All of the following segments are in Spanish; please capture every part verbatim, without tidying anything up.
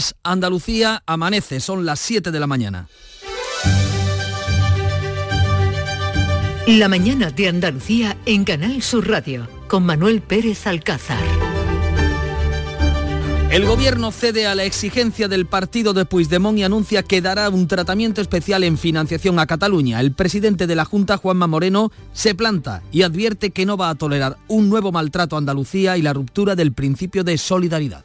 Andalucía amanece, son las siete de la mañana. La mañana de Andalucía en Canal Sur Radio, con Manuel Pérez Alcázar. El gobierno cede a la exigencia del partido de Puigdemont y anuncia que dará un tratamiento especial en financiación a Cataluña. El presidente de la Junta, Juanma Moreno, se planta y advierte que no va a tolerar un nuevo maltrato a Andalucía y la ruptura del principio de solidaridad.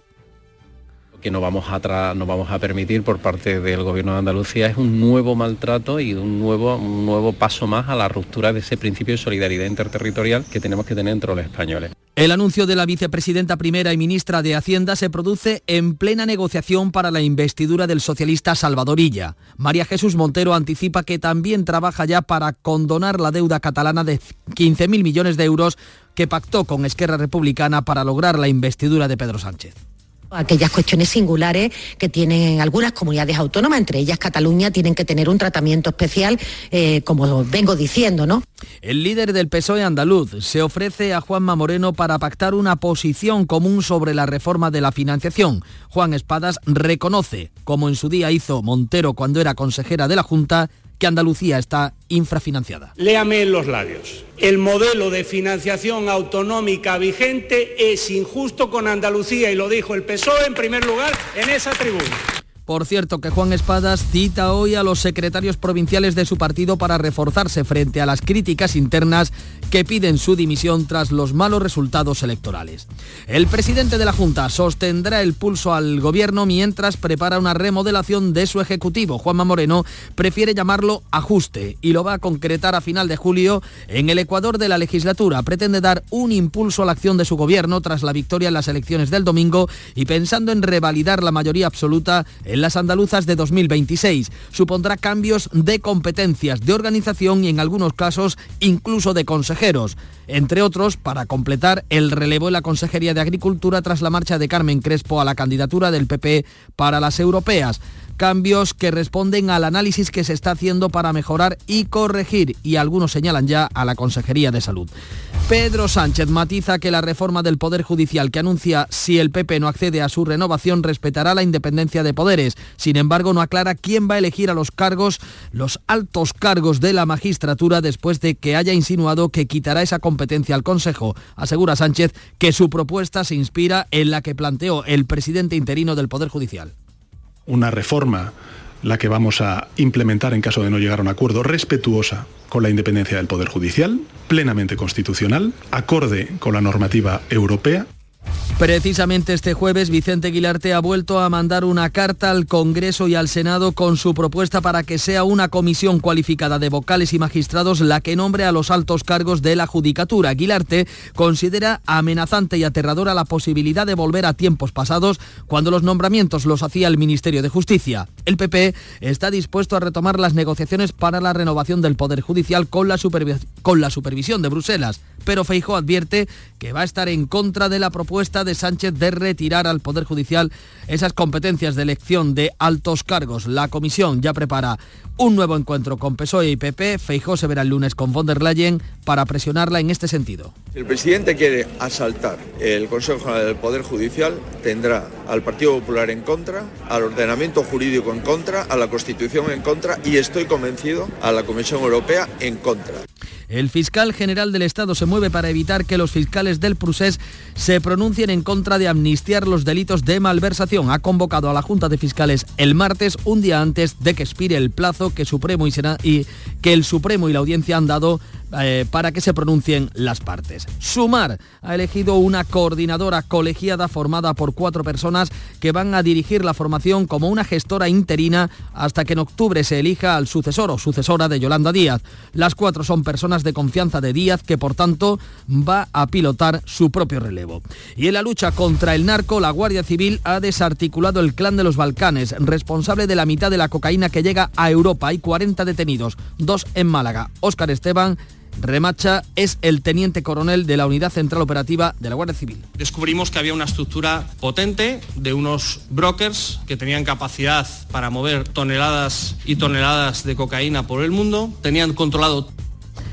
Que no vamos a tra- no vamos a permitir por parte del Gobierno de Andalucía es un nuevo maltrato y un nuevo, un nuevo paso más a la ruptura de ese principio de solidaridad interterritorial que tenemos que tener entre los españoles. El anuncio de la vicepresidenta primera y ministra de Hacienda se produce en plena negociación para la investidura del socialista Salvador Illa. María Jesús Montero anticipa que también trabaja ya para condonar la deuda catalana de quince mil millones de euros que pactó con Esquerra Republicana para lograr la investidura de Pedro Sánchez. Aquellas cuestiones singulares que tienen algunas comunidades autónomas, entre ellas Cataluña, tienen que tener un tratamiento especial, eh, como vengo diciendo, ¿no? El líder del P S O E andaluz se ofrece a Juanma Moreno para pactar una posición común sobre la reforma de la financiación. Juan Espadas reconoce, como en su día hizo Montero cuando era consejera de la Junta, que Andalucía está infrafinanciada. Léame en los labios. El modelo de financiación autonómica vigente es injusto con Andalucía y lo dijo el P S O E en primer lugar en esa tribuna. Por cierto, que Juan Espadas cita hoy a los secretarios provinciales de su partido para reforzarse frente a las críticas internas que piden su dimisión tras los malos resultados electorales. El presidente de la Junta sostendrá el pulso al gobierno mientras prepara una remodelación de su ejecutivo. Juanma Moreno prefiere llamarlo ajuste y lo va a concretar a final de julio en el Ecuador de la legislatura. Pretende dar un impulso a la acción de su gobierno tras la victoria en las elecciones del domingo y pensando en revalidar la mayoría absoluta en las andaluzas de dos mil veintiséis. Supondrá cambios de competencias, de organización y en algunos casos incluso de consejeros, entre otros para completar el relevo en la Consejería de Agricultura tras la marcha de Carmen Crespo a la candidatura del P P para las europeas. Cambios que responden al análisis que se está haciendo para mejorar y corregir, y algunos señalan ya a la Consejería de Salud. Pedro Sánchez matiza que la reforma del Poder Judicial que anuncia si el P P no accede a su renovación respetará la independencia de poderes. Sin embargo, no aclara quién va a elegir a los cargos, los altos cargos de la magistratura después de que haya insinuado que quitará esa competencia al Consejo. Asegura Sánchez que su propuesta se inspira en la que planteó el presidente interino del Poder Judicial. Una reforma, la que vamos a implementar en caso de no llegar a un acuerdo, respetuosa con la independencia del Poder Judicial, plenamente constitucional, acorde con la normativa europea. Precisamente este jueves, Vicente Guilarte ha vuelto a mandar una carta al Congreso y al Senado con su propuesta para que sea una comisión cualificada de vocales y magistrados la que nombre a los altos cargos de la Judicatura. Guilarte considera amenazante y aterradora la posibilidad de volver a tiempos pasados cuando los nombramientos los hacía el Ministerio de Justicia. El P P está dispuesto a retomar las negociaciones para la renovación del Poder Judicial con la, supervi- con la supervisión de Bruselas, pero Feijóo advierte que va a estar en contra de la propuesta de Sánchez de retirar al Poder Judicial esas competencias de elección de altos cargos. La comisión ya prepara un nuevo encuentro con P S O E y P P. Feijóo se verá el lunes con von der Leyen para presionarla en este sentido. Si el presidente quiere asaltar el Consejo General del Poder Judicial, tendrá al Partido Popular en contra, al ordenamiento jurídico en contra, a la Constitución en contra y estoy convencido a la Comisión Europea en contra. El fiscal general del Estado se mueve para evitar que los fiscales del Prusés se pronuncien en contra de amnistiar los delitos de malversación. Ha convocado a la Junta de Fiscales el martes, un día antes de que expire el plazo que Supremo y, Sena- y que el Supremo y la Audiencia han dado eh, para que se pronuncien las partes. Sumar ha elegido una coordinadora colegiada formada por cuatro personas que van a dirigir la formación como una gestora interina hasta que en octubre se elija al sucesor o sucesora de Yolanda Díaz. Las cuatro son personas de confianza de Díaz, que por tanto va a pilotar su propio relevo. Y en la lucha contra el narco, la Guardia Civil ha desarticulado el Clan de los Balcanes, responsable de la mitad de la cocaína que llega a Europa. Hay cuarenta detenidos, dos en Málaga. Óscar Esteban Remacha es el teniente coronel de la Unidad Central Operativa de la Guardia Civil. Descubrimos que había una estructura potente de unos brokers que tenían capacidad para mover toneladas y toneladas de cocaína por el mundo, tenían controlado.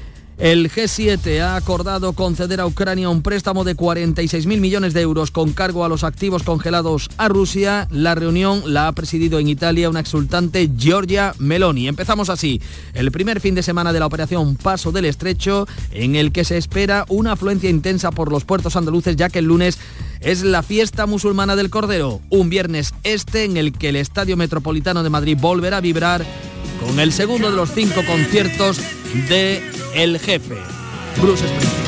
El G siete ha acordado conceder a Ucrania un préstamo de cuarenta y seis mil millones de euros con cargo a los activos congelados a Rusia. La reunión la ha presidido en Italia una exultante Giorgia Meloni. Empezamos así el primer fin de semana de la operación Paso del Estrecho, en el que se espera una afluencia intensa por los puertos andaluces, ya que el lunes es la fiesta musulmana del Cordero, un viernes este en el que el Estadio Metropolitano de Madrid volverá a vibrar con el segundo de los cinco conciertos de El Jefe, Bruce Springsteen.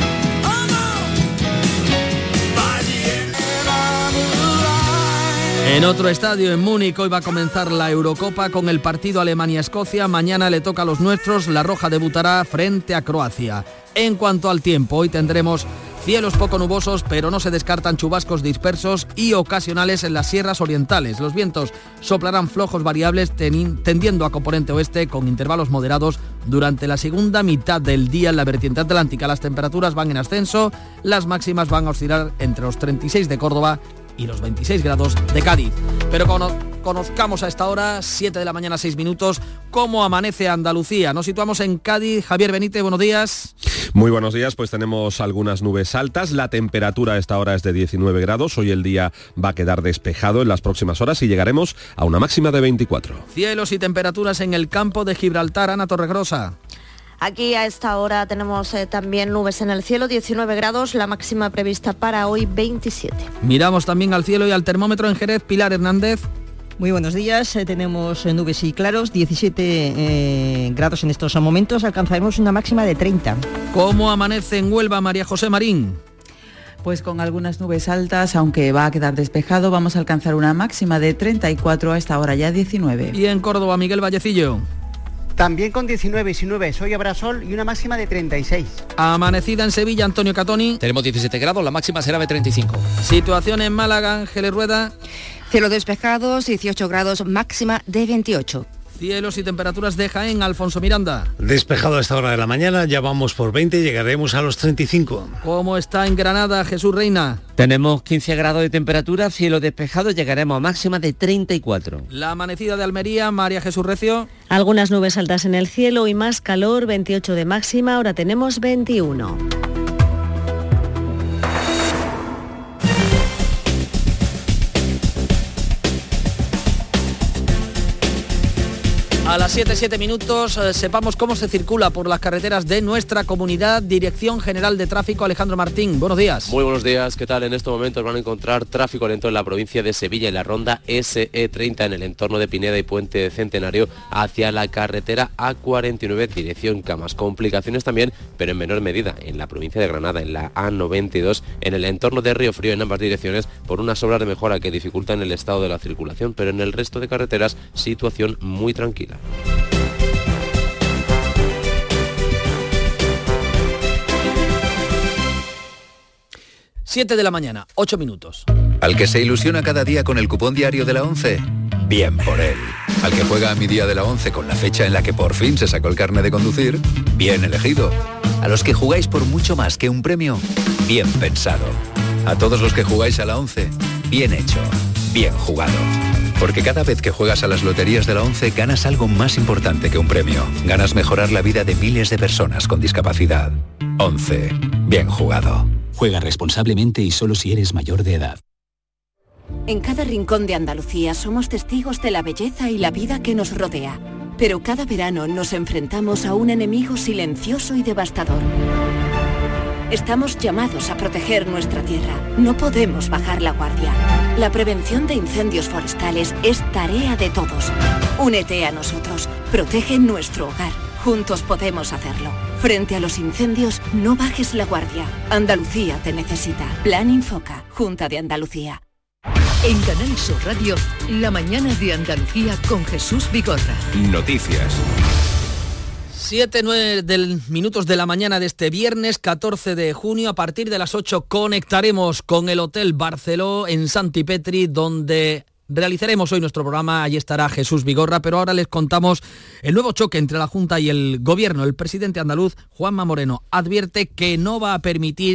En otro estadio, en Múnich, hoy va a comenzar la Eurocopa con el partido Alemania-Escocia. Mañana le toca a los nuestros, la Roja debutará frente a Croacia. En cuanto al tiempo, hoy tendremos cielos poco nubosos, pero no se descartan chubascos dispersos y ocasionales en las sierras orientales. Los vientos soplarán flojos variables tendiendo a componente oeste con intervalos moderados durante la segunda mitad del día en la vertiente atlántica. Las temperaturas van en ascenso, las máximas van a oscilar entre los treinta y seis de Córdoba y los veintiséis grados de Cádiz. Pero cono- conozcamos a esta hora, siete de la mañana, seis minutos, cómo amanece Andalucía. Nos situamos en Cádiz. Javier Benítez, buenos días. Muy buenos días, pues tenemos algunas nubes altas. La temperatura a esta hora es de diecinueve grados. Hoy el día va a quedar despejado en las próximas horas y llegaremos a una máxima de veinticuatro. Cielos y temperaturas en el campo de Gibraltar. Ana Torregrosa. Aquí a esta hora tenemos eh, también nubes en el cielo, diecinueve grados, la máxima prevista para hoy veintisiete. Miramos también al cielo y al termómetro en Jerez. Pilar Hernández. Muy buenos días, eh, tenemos eh, nubes y claros, diecisiete eh, grados en estos momentos, alcanzaremos una máxima de treinta. ¿Cómo amanece en Huelva, María José Marín? Pues con algunas nubes altas, aunque va a quedar despejado, vamos a alcanzar una máxima de treinta y cuatro, a esta hora ya diecinueve. Y en Córdoba, Miguel Vallecillo. También con diecinueve y sin nubes, hoy habrá sol y una máxima de treinta y seis. Amanecida en Sevilla, Antonio Catoni. Tenemos diecisiete grados, la máxima será de treinta y cinco. Situación en Málaga, Ángeles Rueda. Cielo despejados, dieciocho grados, máxima de veintiocho. Cielos y temperaturas de Jaén, Alfonso Miranda. Despejado a esta hora de la mañana, ya vamos por veinte y llegaremos a los treinta y cinco. ¿Cómo está en Granada, Jesús Reina? Tenemos quince grados de temperatura, cielo despejado, llegaremos a máxima de treinta y cuatro. La amanecida de Almería, María Jesús Recio. Algunas nubes altas en el cielo y más calor, veintiocho de máxima, ahora tenemos veintiuno. A las siete, siete minutos, eh, sepamos cómo se circula por las carreteras de nuestra comunidad. Dirección General de Tráfico, Alejandro Martín. Buenos días. Muy buenos días. ¿Qué tal? En estos momentos van a encontrar tráfico lento en la provincia de Sevilla y la ronda ese e treinta en el entorno de Pineda y Puente de Centenario hacia la carretera a cuarenta y nueve, dirección Camas. Complicaciones también, pero en menor medida, en la provincia de Granada, en la a noventa y dos, en el entorno de Río Frío en ambas direcciones por unas obras de mejora que dificultan el estado de la circulación, pero en el resto de carreteras situación muy tranquila. siete de la mañana, ocho minutos. Al que se ilusiona cada día con el cupón diario de la ONCE, bien por él. Al que juega a mi día de la ONCE con la fecha en la que por fin se sacó el carnet de conducir, bien elegido. A los que jugáis por mucho más que un premio, bien pensado. A todos los que jugáis a la ONCE, bien hecho, bien jugado. Porque cada vez que juegas a las loterías de la ONCE ganas algo más importante que un premio. Ganas mejorar la vida de miles de personas con discapacidad. ONCE, bien jugado. Juega responsablemente y solo si eres mayor de edad. En cada rincón de Andalucía somos testigos de la belleza y la vida que nos rodea. Pero cada verano nos enfrentamos a un enemigo silencioso y devastador. Estamos llamados a proteger nuestra tierra. No podemos bajar la guardia. La prevención de incendios forestales es tarea de todos. Únete a nosotros. Protege nuestro hogar. Juntos podemos hacerlo. Frente a los incendios, no bajes la guardia. Andalucía te necesita. Plan Infoca. Junta de Andalucía. En Canal Sur Radio, la mañana de Andalucía con Jesús Vigorra. Noticias. siete, nueve del, minutos de la mañana de este viernes catorce de junio. A partir de las ocho conectaremos con el Hotel Barceló en Santipetri, donde realizaremos hoy nuestro programa. Allí estará Jesús Vigorra, pero ahora les contamos el nuevo choque entre la Junta y el Gobierno. El presidente andaluz, Juanma Moreno, advierte que no va a permitir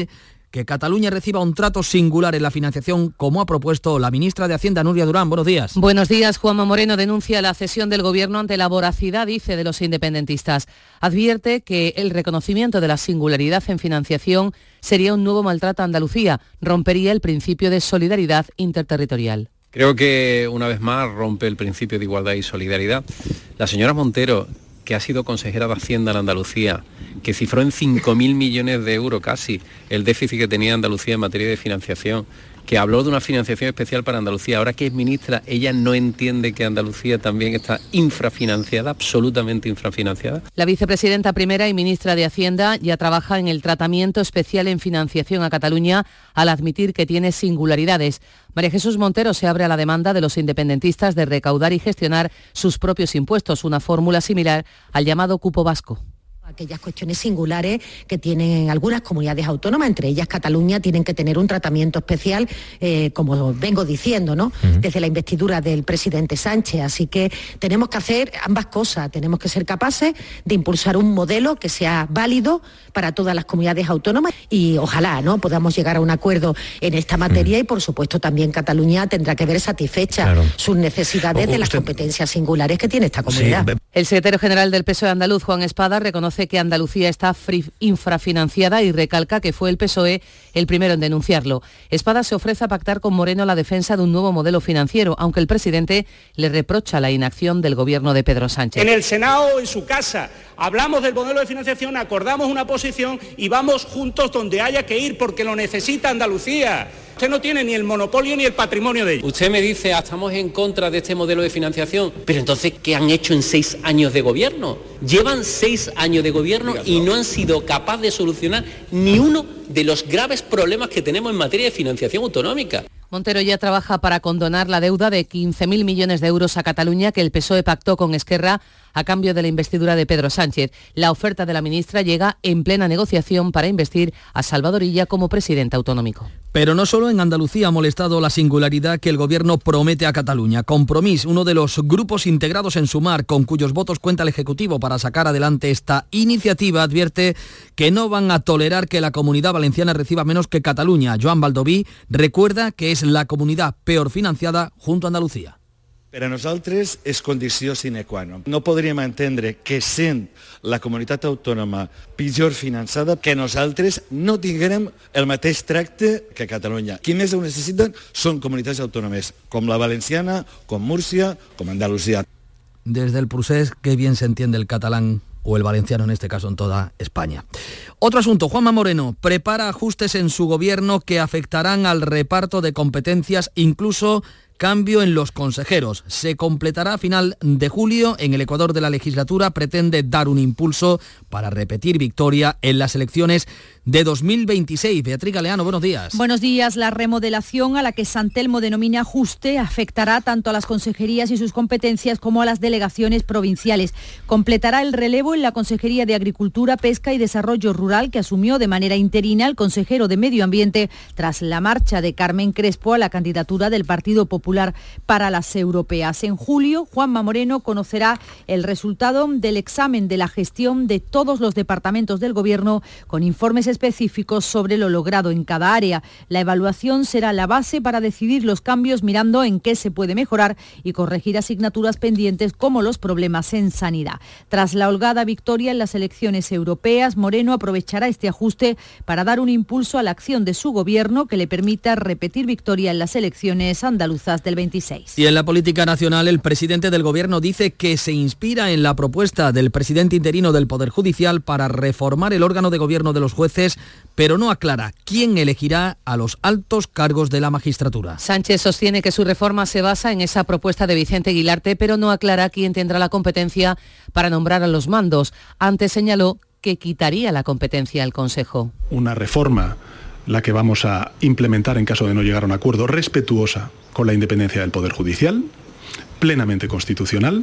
que Cataluña reciba un trato singular en la financiación, como ha propuesto la ministra de Hacienda, Núria Durán. Buenos días. Buenos días. Juanma Moreno denuncia la cesión del Gobierno ante la voracidad, dice, de los independentistas. Advierte que el reconocimiento de la singularidad en financiación sería un nuevo maltrato a Andalucía, rompería el principio de solidaridad interterritorial. Creo que una vez más rompe el principio de igualdad y solidaridad. La señora Montero, que ha sido consejera de Hacienda en Andalucía, que cifró en cinco mil millones de euros casi el déficit que tenía Andalucía en materia de financiación, que habló de una financiación especial para Andalucía. Ahora que es ministra, ella no entiende que Andalucía también está infrafinanciada, absolutamente infrafinanciada. La vicepresidenta primera y ministra de Hacienda ya trabaja en el tratamiento especial en financiación a Cataluña al admitir que tiene singularidades. María Jesús Montero se abre a la demanda de los independentistas de recaudar y gestionar sus propios impuestos, una fórmula similar al llamado cupo vasco. Aquellas cuestiones singulares que tienen algunas comunidades autónomas, entre ellas Cataluña, tienen que tener un tratamiento especial, eh, como vengo diciendo, ¿no? Uh-huh. Desde la investidura del presidente Sánchez. Así que tenemos que hacer ambas cosas. Tenemos que ser capaces de impulsar un modelo que sea válido para todas las comunidades autónomas y ojalá, ¿no?, podamos llegar a un acuerdo en esta materia uh-huh. y, por supuesto, también Cataluña tendrá que ver satisfecha claro. sus necesidades o, de las usted... competencias singulares que tiene esta comunidad. Sí. El secretario general del P S O E andaluz, Juan Espada, reconoce que Andalucía está infrafinanciada y recalca que fue el P S O E el primero en denunciarlo. Espada se ofrece a pactar con Moreno la defensa de un nuevo modelo financiero, aunque el presidente le reprocha la inacción del gobierno de Pedro Sánchez. En el Senado, en su casa, hablamos del modelo de financiación, acordamos una posición y vamos juntos donde haya que ir porque lo necesita Andalucía. Usted no tiene ni el monopolio ni el patrimonio de ello. Usted me dice, ah, estamos en contra de este modelo de financiación, pero entonces, ¿qué han hecho en seis años de gobierno? Llevan seis años de gobierno y no han sido capaces de solucionar ni uno de los graves problemas que tenemos en materia de financiación autonómica. Montero ya trabaja para condonar la deuda de quince mil millones de euros a Cataluña que el P S O E pactó con Esquerra a cambio de la investidura de Pedro Sánchez. La oferta de la ministra llega en plena negociación para investir a Salvador Illa como presidente autonómico. Pero no solo en Andalucía ha molestado la singularidad que el gobierno promete a Cataluña. Compromís, uno de los grupos integrados en Sumar, con cuyos votos cuenta el Ejecutivo para sacar adelante esta iniciativa, advierte que no van a tolerar que la Comunidad Valenciana reciba menos que Cataluña. Joan Baldoví recuerda que es la comunidad peor financiada junto a Andalucía. Per a nosaltres és condició sine qua non. No podríem entendre que sent la comunitat autònoma pitjor finançada que nosaltres no tinguérem el mateix tracte que Catalunya. Qui més ho necessiten són comunitats autònomes, com la valenciana, com Múrcia, com Andalucía. Desde el Prusés, qué bien se entiende el catalán o el valenciano en este caso en toda España. Otro asunto, Juanma Moreno prepara ajustes en su gobierno que afectarán al reparto de competencias, incluso cambio en los consejeros. Se completará a final de julio. En el Ecuador de la legislatura pretende dar un impulso para repetir victoria en las elecciones de dos mil veintiséis. Beatriz Galeano, buenos días. Buenos días. La remodelación a la que San Telmo denomina ajuste afectará tanto a las consejerías y sus competencias como a las delegaciones provinciales. Completará el relevo en la Consejería de Agricultura, Pesca y Desarrollo Rural, que asumió de manera interina el consejero de Medio Ambiente tras la marcha de Carmen Crespo a la candidatura del Partido Popular para las europeas. En julio, Juanma Moreno conocerá el resultado del examen de la gestión de todos los departamentos del Gobierno con informes específicos sobre lo logrado en cada área. La evaluación será la base para decidir los cambios mirando en qué se puede mejorar y corregir asignaturas pendientes como los problemas en sanidad. Tras la holgada victoria en las elecciones europeas, Moreno aprovechará este ajuste para dar un impulso a la acción de su Gobierno que le permita repetir victoria en las elecciones andaluzas del veintiséis. Y en la política nacional, el presidente del Gobierno dice que se inspira en la propuesta del presidente interino del Poder Judicial para reformar el órgano de gobierno de los jueces, pero no aclara quién elegirá a los altos cargos de la magistratura. Sánchez sostiene que su reforma se basa en esa propuesta de Vicente Guilarte, pero no aclara quién tendrá la competencia para nombrar a los mandos. Antes señaló que quitaría la competencia al Consejo. Una reforma, la que vamos a implementar en caso de no llegar a un acuerdo, respetuosa con la independencia del Poder Judicial, plenamente constitucional,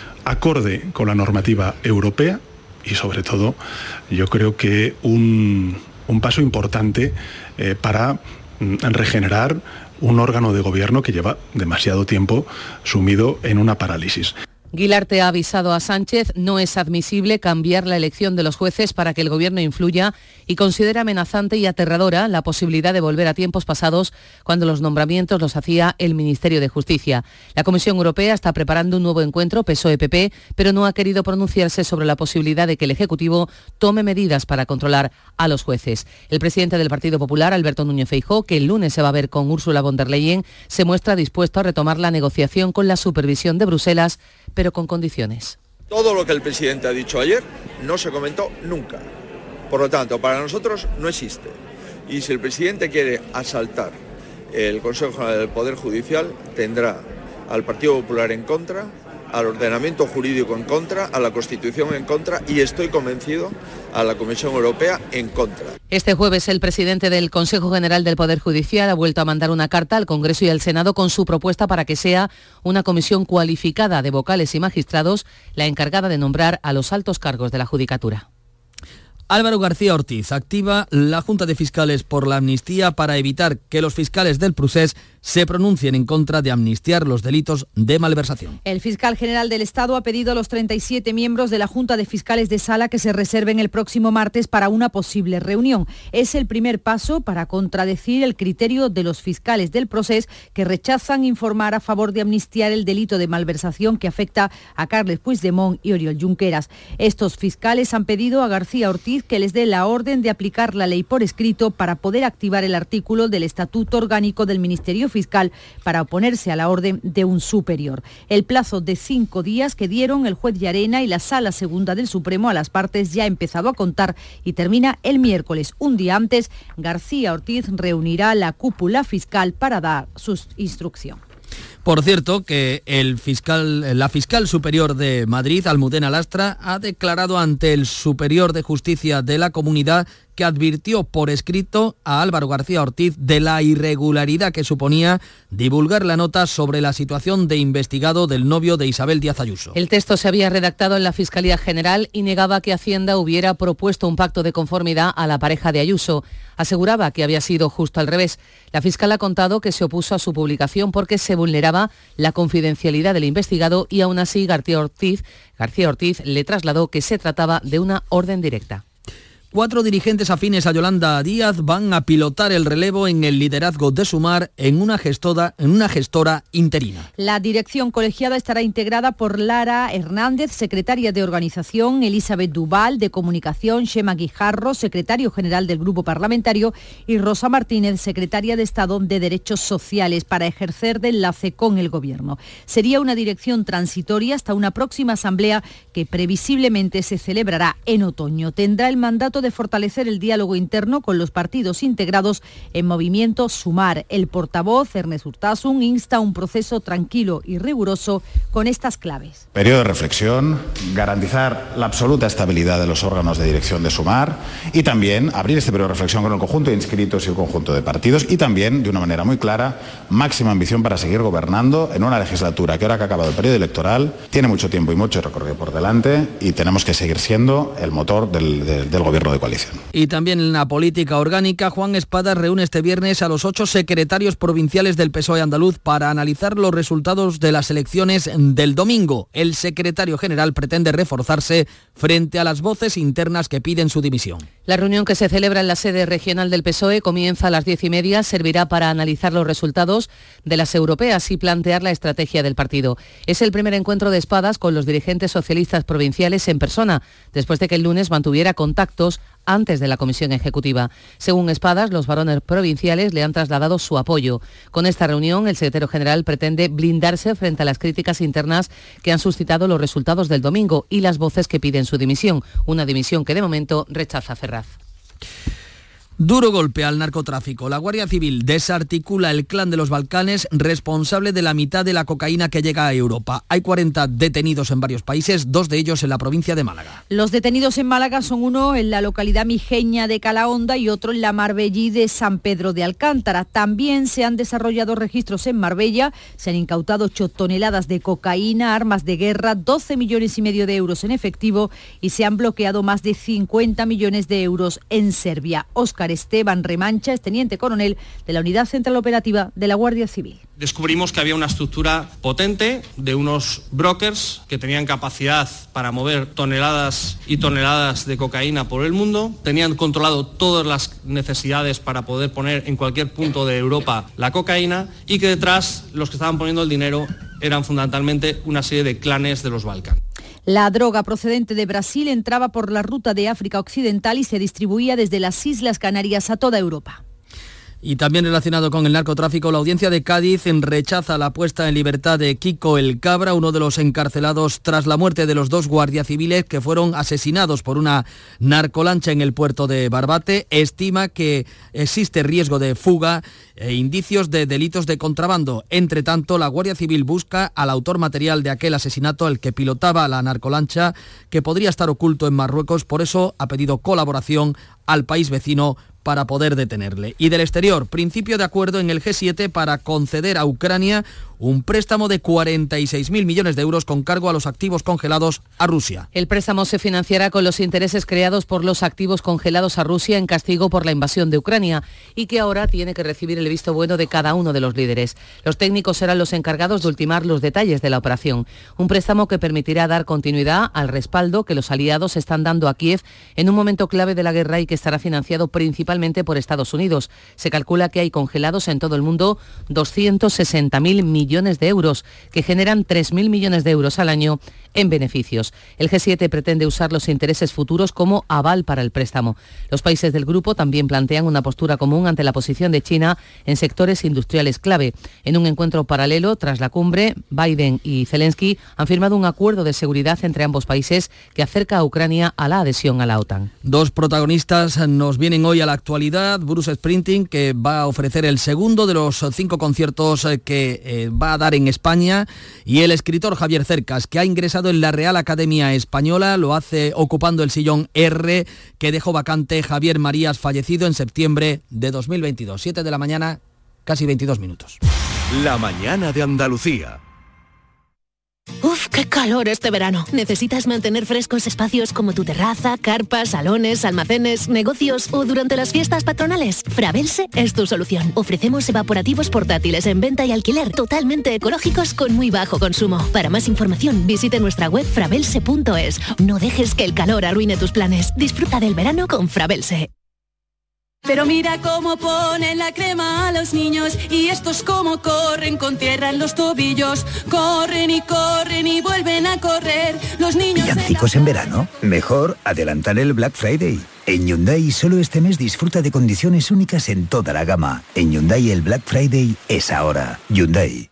acorde con la normativa europea y, sobre todo, yo creo que un, un paso importante eh, para mm, regenerar un órgano de gobierno que lleva demasiado tiempo sumido en una parálisis. Guilarte ha avisado a Sánchez, no es admisible cambiar la elección de los jueces para que el gobierno influya y considera amenazante y aterradora la posibilidad de volver a tiempos pasados cuando los nombramientos los hacía el Ministerio de Justicia. La Comisión Europea está preparando un nuevo encuentro P S O E P P, pero no ha querido pronunciarse sobre la posibilidad de que el Ejecutivo tome medidas para controlar a los jueces. El presidente del Partido Popular, Alberto Núñez Feijóo, que el lunes se va a ver con Ursula von der Leyen, se muestra dispuesto a retomar la negociación con la supervisión de Bruselas, pero con condiciones. Todo lo que el presidente ha dicho ayer no se comentó nunca. Por lo tanto, para nosotros no existe. Y si el presidente quiere asaltar el Consejo General del Poder Judicial, tendrá al Partido Popular en contra, al ordenamiento jurídico en contra, a la Constitución en contra y estoy convencido a la Comisión Europea en contra. Este jueves el presidente del Consejo General del Poder Judicial ha vuelto a mandar una carta al Congreso y al Senado con su propuesta para que sea una comisión cualificada de vocales y magistrados la encargada de nombrar a los altos cargos de la Judicatura. Álvaro García Ortiz activa la Junta de Fiscales por la Amnistía para evitar que los fiscales del Procés se pronuncien en contra de amnistiar los delitos de malversación. El fiscal general del Estado ha pedido a los treinta y siete miembros de la Junta de Fiscales de Sala que se reserven el próximo martes para una posible reunión. Es el primer paso para contradecir el criterio de los fiscales del Procés que rechazan informar a favor de amnistiar el delito de malversación que afecta a Carles Puigdemont y Oriol Junqueras. Estos fiscales han pedido a García Ortiz que les dé la orden de aplicar la ley por escrito para poder activar el artículo del Estatuto Orgánico del Ministerio Fiscal para oponerse a la orden de un superior. El plazo de cinco días que dieron el juez Llarena y la Sala Segunda del Supremo a las partes ya ha empezado a contar y termina el miércoles. Un día antes, García Ortiz reunirá la cúpula fiscal para dar su instrucción. Por cierto, que el fiscal, la fiscal superior de Madrid, Almudena Lastra, ha declarado ante el Superior de Justicia de la Comunidad que advirtió por escrito a Álvaro García Ortiz de la irregularidad que suponía divulgar la nota sobre la situación de investigado del novio de Isabel Díaz Ayuso. El texto se había redactado en la Fiscalía General y negaba que Hacienda hubiera propuesto un pacto de conformidad a la pareja de Ayuso. Aseguraba que había sido justo al revés. La fiscal ha contado que se opuso a su publicación porque se vulneraba la confidencialidad del investigado y aún así García Ortiz, García Ortiz le trasladó que se trataba de una orden directa. Cuatro dirigentes afines a Yolanda Díaz van a pilotar el relevo en el liderazgo de Sumar en una gestora, en una gestora interina. La dirección colegiada estará integrada por Lara Hernández, secretaria de Organización, Elizabeth Duval, de Comunicación, Xema Guijarro, secretario general del Grupo Parlamentario, y Rosa Martínez, secretaria de Estado de Derechos Sociales, para ejercer de enlace con el Gobierno. Sería una dirección transitoria hasta una próxima asamblea que previsiblemente se celebrará en otoño. Tendrá el mandato de fortalecer el diálogo interno con los partidos integrados en Movimiento Sumar. El portavoz, Ernest Urtasun, insta a un proceso tranquilo y riguroso con estas claves. Periodo de reflexión, garantizar la absoluta estabilidad de los órganos de dirección de Sumar y también abrir este periodo de reflexión con el conjunto de inscritos y el conjunto de partidos y también, de una manera muy clara, máxima ambición para seguir gobernando en una legislatura que ahora que ha acabado el periodo electoral tiene mucho tiempo y mucho recorrido por delante y tenemos que seguir siendo el motor del, del, del gobierno de coalición. Y también en la política orgánica, Juan Espadas reúne este viernes a los ocho secretarios provinciales del P S O E andaluz para analizar los resultados de las elecciones del domingo. El secretario general pretende reforzarse frente a las voces internas que piden su dimisión. La reunión que se celebra en la sede regional del P S O E comienza a las diez y media, servirá para analizar los resultados de las europeas y plantear la estrategia del partido. Es el primer encuentro de Espadas con los dirigentes socialistas provinciales en persona, después de que el lunes mantuviera contactos antes de la comisión ejecutiva. Según Espadas, los varones provinciales le han trasladado su apoyo. Con esta reunión, el secretario general pretende blindarse frente a las críticas internas que han suscitado los resultados del domingo y las voces que piden su dimisión, una dimisión que de momento rechaza Ferraz. Duro golpe al narcotráfico. La Guardia Civil desarticula el clan de los Balcanes, responsable de la mitad de la cocaína que llega a Europa. Hay cuarenta detenidos en varios países, dos de ellos en la provincia de Málaga. Los detenidos en Málaga son uno en la localidad mijeña de Calahonda y otro en la Marbellí de San Pedro de Alcántara. También se han desarrollado registros en Marbella, se han incautado ocho toneladas de cocaína, armas de guerra, doce millones y medio de euros en efectivo y se han bloqueado más de cincuenta millones de euros en Serbia. Óscar César Esteban Remancha es teniente coronel de la Unidad Central Operativa de la Guardia Civil. Descubrimos que había una estructura potente de unos brokers que tenían capacidad para mover toneladas y toneladas de cocaína por el mundo, tenían controlado todas las necesidades para poder poner en cualquier punto de Europa la cocaína y que detrás los que estaban poniendo el dinero eran fundamentalmente una serie de clanes de los Balcanes. La droga procedente de Brasil entraba por la ruta de África Occidental y se distribuía desde las Islas Canarias a toda Europa. Y también relacionado con el narcotráfico, la audiencia de Cádiz rechaza la puesta en libertad de Kiko el Cabra, uno de los encarcelados tras la muerte de los dos guardias civiles que fueron asesinados por una narcolancha en el puerto de Barbate. Estima que existe riesgo de fuga e indicios de delitos de contrabando. Entre tanto, la Guardia Civil busca al autor material de aquel asesinato, el que pilotaba la narcolancha, que podría estar oculto en Marruecos. Por eso ha pedido colaboración al país vecino para poder detenerle. Y del exterior, principio de acuerdo en el G siete para conceder a Ucrania un préstamo de cuarenta y seis mil millones de euros con cargo a los activos congelados a Rusia. El préstamo se financiará con los intereses creados por los activos congelados a Rusia en castigo por la invasión de Ucrania y que ahora tiene que recibir el visto bueno de cada uno de los líderes. Los técnicos serán los encargados de ultimar los detalles de la operación. Un préstamo que permitirá dar continuidad al respaldo que los aliados están dando a Kiev en un momento clave de la guerra y que estará financiado principalmente por Estados Unidos. Se calcula que hay congelados en todo el mundo doscientos sesenta mil millones de euros, que generan tres mil millones de euros al año en beneficios. El G siete pretende usar los intereses futuros como aval para el préstamo. Los países del grupo también plantean una postura común ante la posición de China en sectores industriales clave. En un encuentro paralelo, tras la cumbre, Biden y Zelensky han firmado un acuerdo de seguridad entre ambos países que acerca a Ucrania a la adhesión a la OTAN. Dos protagonistas nos vienen hoy a la actualidad. Bruce Springsteen, que va a ofrecer el segundo de los cinco conciertos que eh, va a dar en España, y el escritor Javier Cercas, que ha ingresado en la Real Academia Española, lo hace ocupando el sillón R que dejó vacante Javier Marías, fallecido en septiembre de dos mil veintidós. siete de la mañana, casi veintidós minutos. La mañana de Andalucía. Uf, qué calor este verano. ¿Necesitas mantener frescos espacios como tu terraza, carpas, salones, almacenes, negocios o durante las fiestas patronales? Frabelse es tu solución. Ofrecemos evaporativos portátiles en venta y alquiler totalmente ecológicos con muy bajo consumo. Para más información, visite nuestra web frabelse punto es. No dejes que el calor arruine tus planes. Disfruta del verano con Frabelse. Pero mira cómo ponen la crema a los niños y estos cómo corren con tierra en los tobillos. Corren y corren y vuelven a correr. Los niños... ¿Villancicos en verano? Mejor adelantar el Black Friday. En Hyundai solo este mes disfruta de condiciones únicas en toda la gama. En Hyundai el Black Friday es ahora. Hyundai.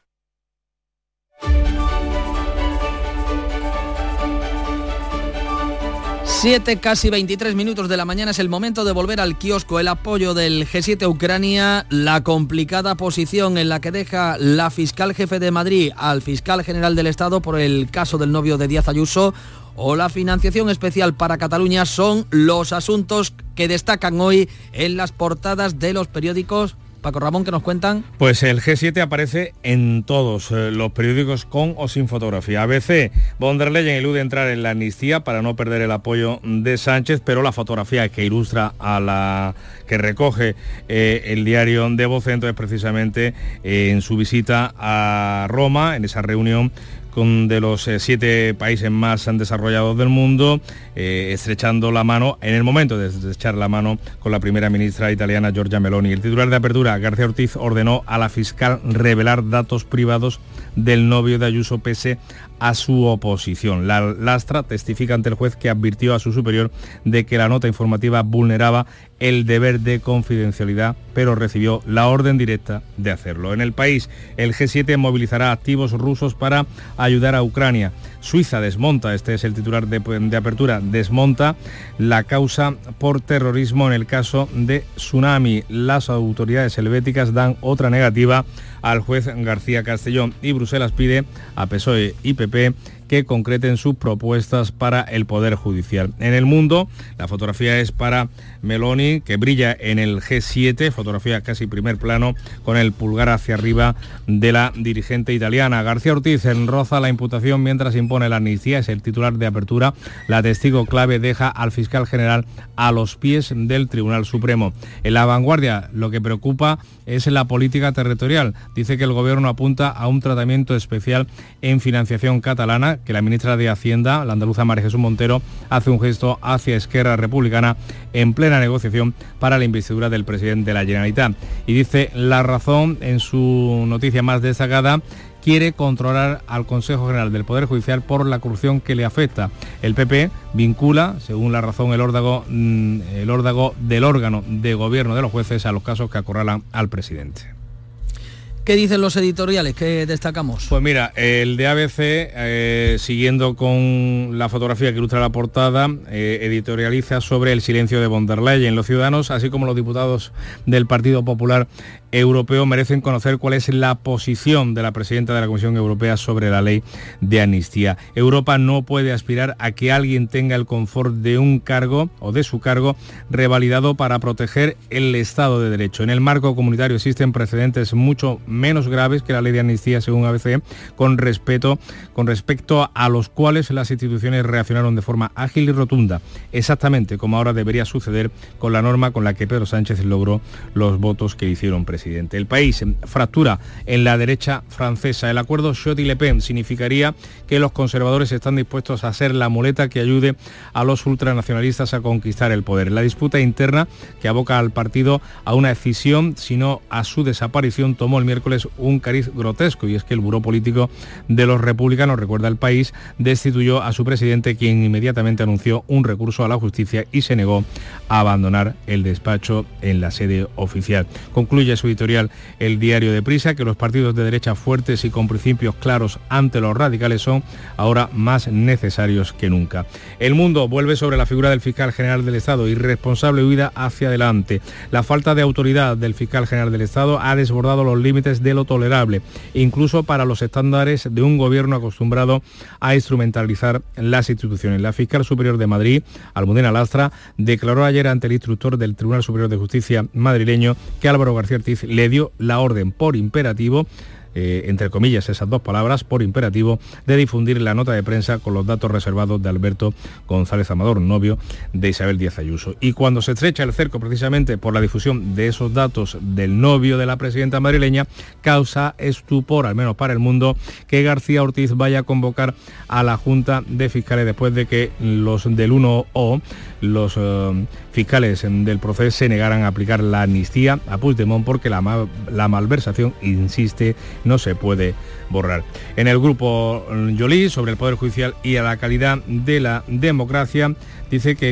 siete, casi veintitrés minutos de la mañana, es el momento de volver al kiosco. El apoyo del G siete a Ucrania, la complicada posición en la que deja la fiscal jefe de Madrid al fiscal general del Estado por el caso del novio de Díaz Ayuso, o la financiación especial para Cataluña son los asuntos que destacan hoy en las portadas de los periódicos. Paco Ramón, ¿qué nos cuentan? Pues el G siete aparece en todos eh, los periódicos con o sin fotografía. A B C, von der Leyen elude entrar en la amnistía para no perder el apoyo de Sánchez, pero la fotografía que ilustra a la que recoge eh, el diario de Vocento es precisamente eh, en su visita a Roma, en esa reunión con de los eh, siete países más desarrollados del mundo, eh, estrechando la mano, en el momento de estrechar la mano con la primera ministra italiana Giorgia Meloni. El titular de apertura, García Ortiz, ordenó a la fiscal revelar datos privados del novio de Ayuso pese a su oposición. La lastra testifica ante el juez que advirtió a su superior de que la nota informativa vulneraba el deber de confidencialidad, pero recibió la orden directa de hacerlo. En El País, el G siete movilizará activos rusos para ayudar a Ucrania. Suiza desmonta, este es el titular de, de apertura, desmonta la causa por terrorismo en el caso de Tsunami. Las autoridades helvéticas dan otra negativa al juez García Castellón y Bruselas pide a P S O E y P P que concreten sus propuestas para el Poder Judicial. En El Mundo, la fotografía es para Meloni, que brilla en el G siete, fotografía casi primer plano, con el pulgar hacia arriba de la dirigente italiana. García Ortiz enroza la imputación mientras impone la amnistía, es el titular de apertura. La testigo clave deja al fiscal general a los pies del Tribunal Supremo. En La Vanguardia, lo que preocupa es la política territorial. Dice que el gobierno apunta a un tratamiento especial en financiación catalana, que la ministra de Hacienda, la andaluza María Jesús Montero, hace un gesto hacia Esquerra Republicana en plena negociación para la investidura del presidente de la Generalitat. Y dice La Razón, en su noticia más destacada, quiere controlar al Consejo General del Poder Judicial por la corrupción que le afecta. El P P vincula, según La Razón, el órdago, el órdago del órgano de gobierno de los jueces a los casos que acorralan al presidente. ¿Qué dicen los editoriales que destacamos? Pues mira, el de A B C, eh, siguiendo con la fotografía que ilustra la portada, eh, editorializa sobre el silencio de von der Leyen. Los ciudadanos, así como los diputados del Partido Popular Europeo, merecen conocer cuál es la posición de la presidenta de la Comisión Europea sobre la ley de amnistía. Europa no puede aspirar a que alguien tenga el confort de un cargo o de su cargo revalidado para proteger el Estado de Derecho. En el marco comunitario existen precedentes mucho menos graves que la ley de amnistía, según A B C, con respeto, con respecto a los cuales las instituciones reaccionaron de forma ágil y rotunda, exactamente como ahora debería suceder con la norma con la que Pedro Sánchez logró los votos que hicieron presidente. El País, fractura en la derecha francesa. El acuerdo Scholz y Le Pen significaría que los conservadores están dispuestos a ser la muleta que ayude a los ultranacionalistas a conquistar el poder. La disputa interna que aboca al partido a una escisión, sino a su desaparición, tomó el miércoles un cariz grotesco, y es que el buró político de los republicanos, recuerda El País, destituyó a su presidente, quien inmediatamente anunció un recurso a la justicia y se negó a abandonar el despacho en la sede oficial. Concluye su editorial el diario de Prisa, que los partidos de derecha fuertes y con principios claros ante los radicales son ahora más necesarios que nunca. El Mundo vuelve sobre la figura del fiscal general del Estado, irresponsable huida hacia adelante. La falta de autoridad del fiscal general del Estado ha desbordado los límites de lo tolerable, incluso para los estándares de un gobierno acostumbrado a instrumentalizar las instituciones. La fiscal superior de Madrid, Almudena Lastra, declaró ayer ante el instructor del Tribunal Superior de Justicia madrileño que Álvaro García Ortiz le dio la orden por imperativo, eh, entre comillas esas dos palabras, por imperativo, de difundir la nota de prensa con los datos reservados de Alberto González Amador, novio de Isabel Díaz Ayuso. Y cuando se estrecha el cerco precisamente por la difusión de esos datos del novio de la presidenta madrileña, causa estupor, al menos para El Mundo, que García Ortiz vaya a convocar a la Junta de Fiscales después de que los del uno O, los eh, fiscales del proceso, se negaran a aplicar la amnistía a Puigdemont porque la, mal, la malversación, insiste, no se puede borrar. En el grupo Joly, sobre el Poder Judicial y a la calidad de la democracia, dice que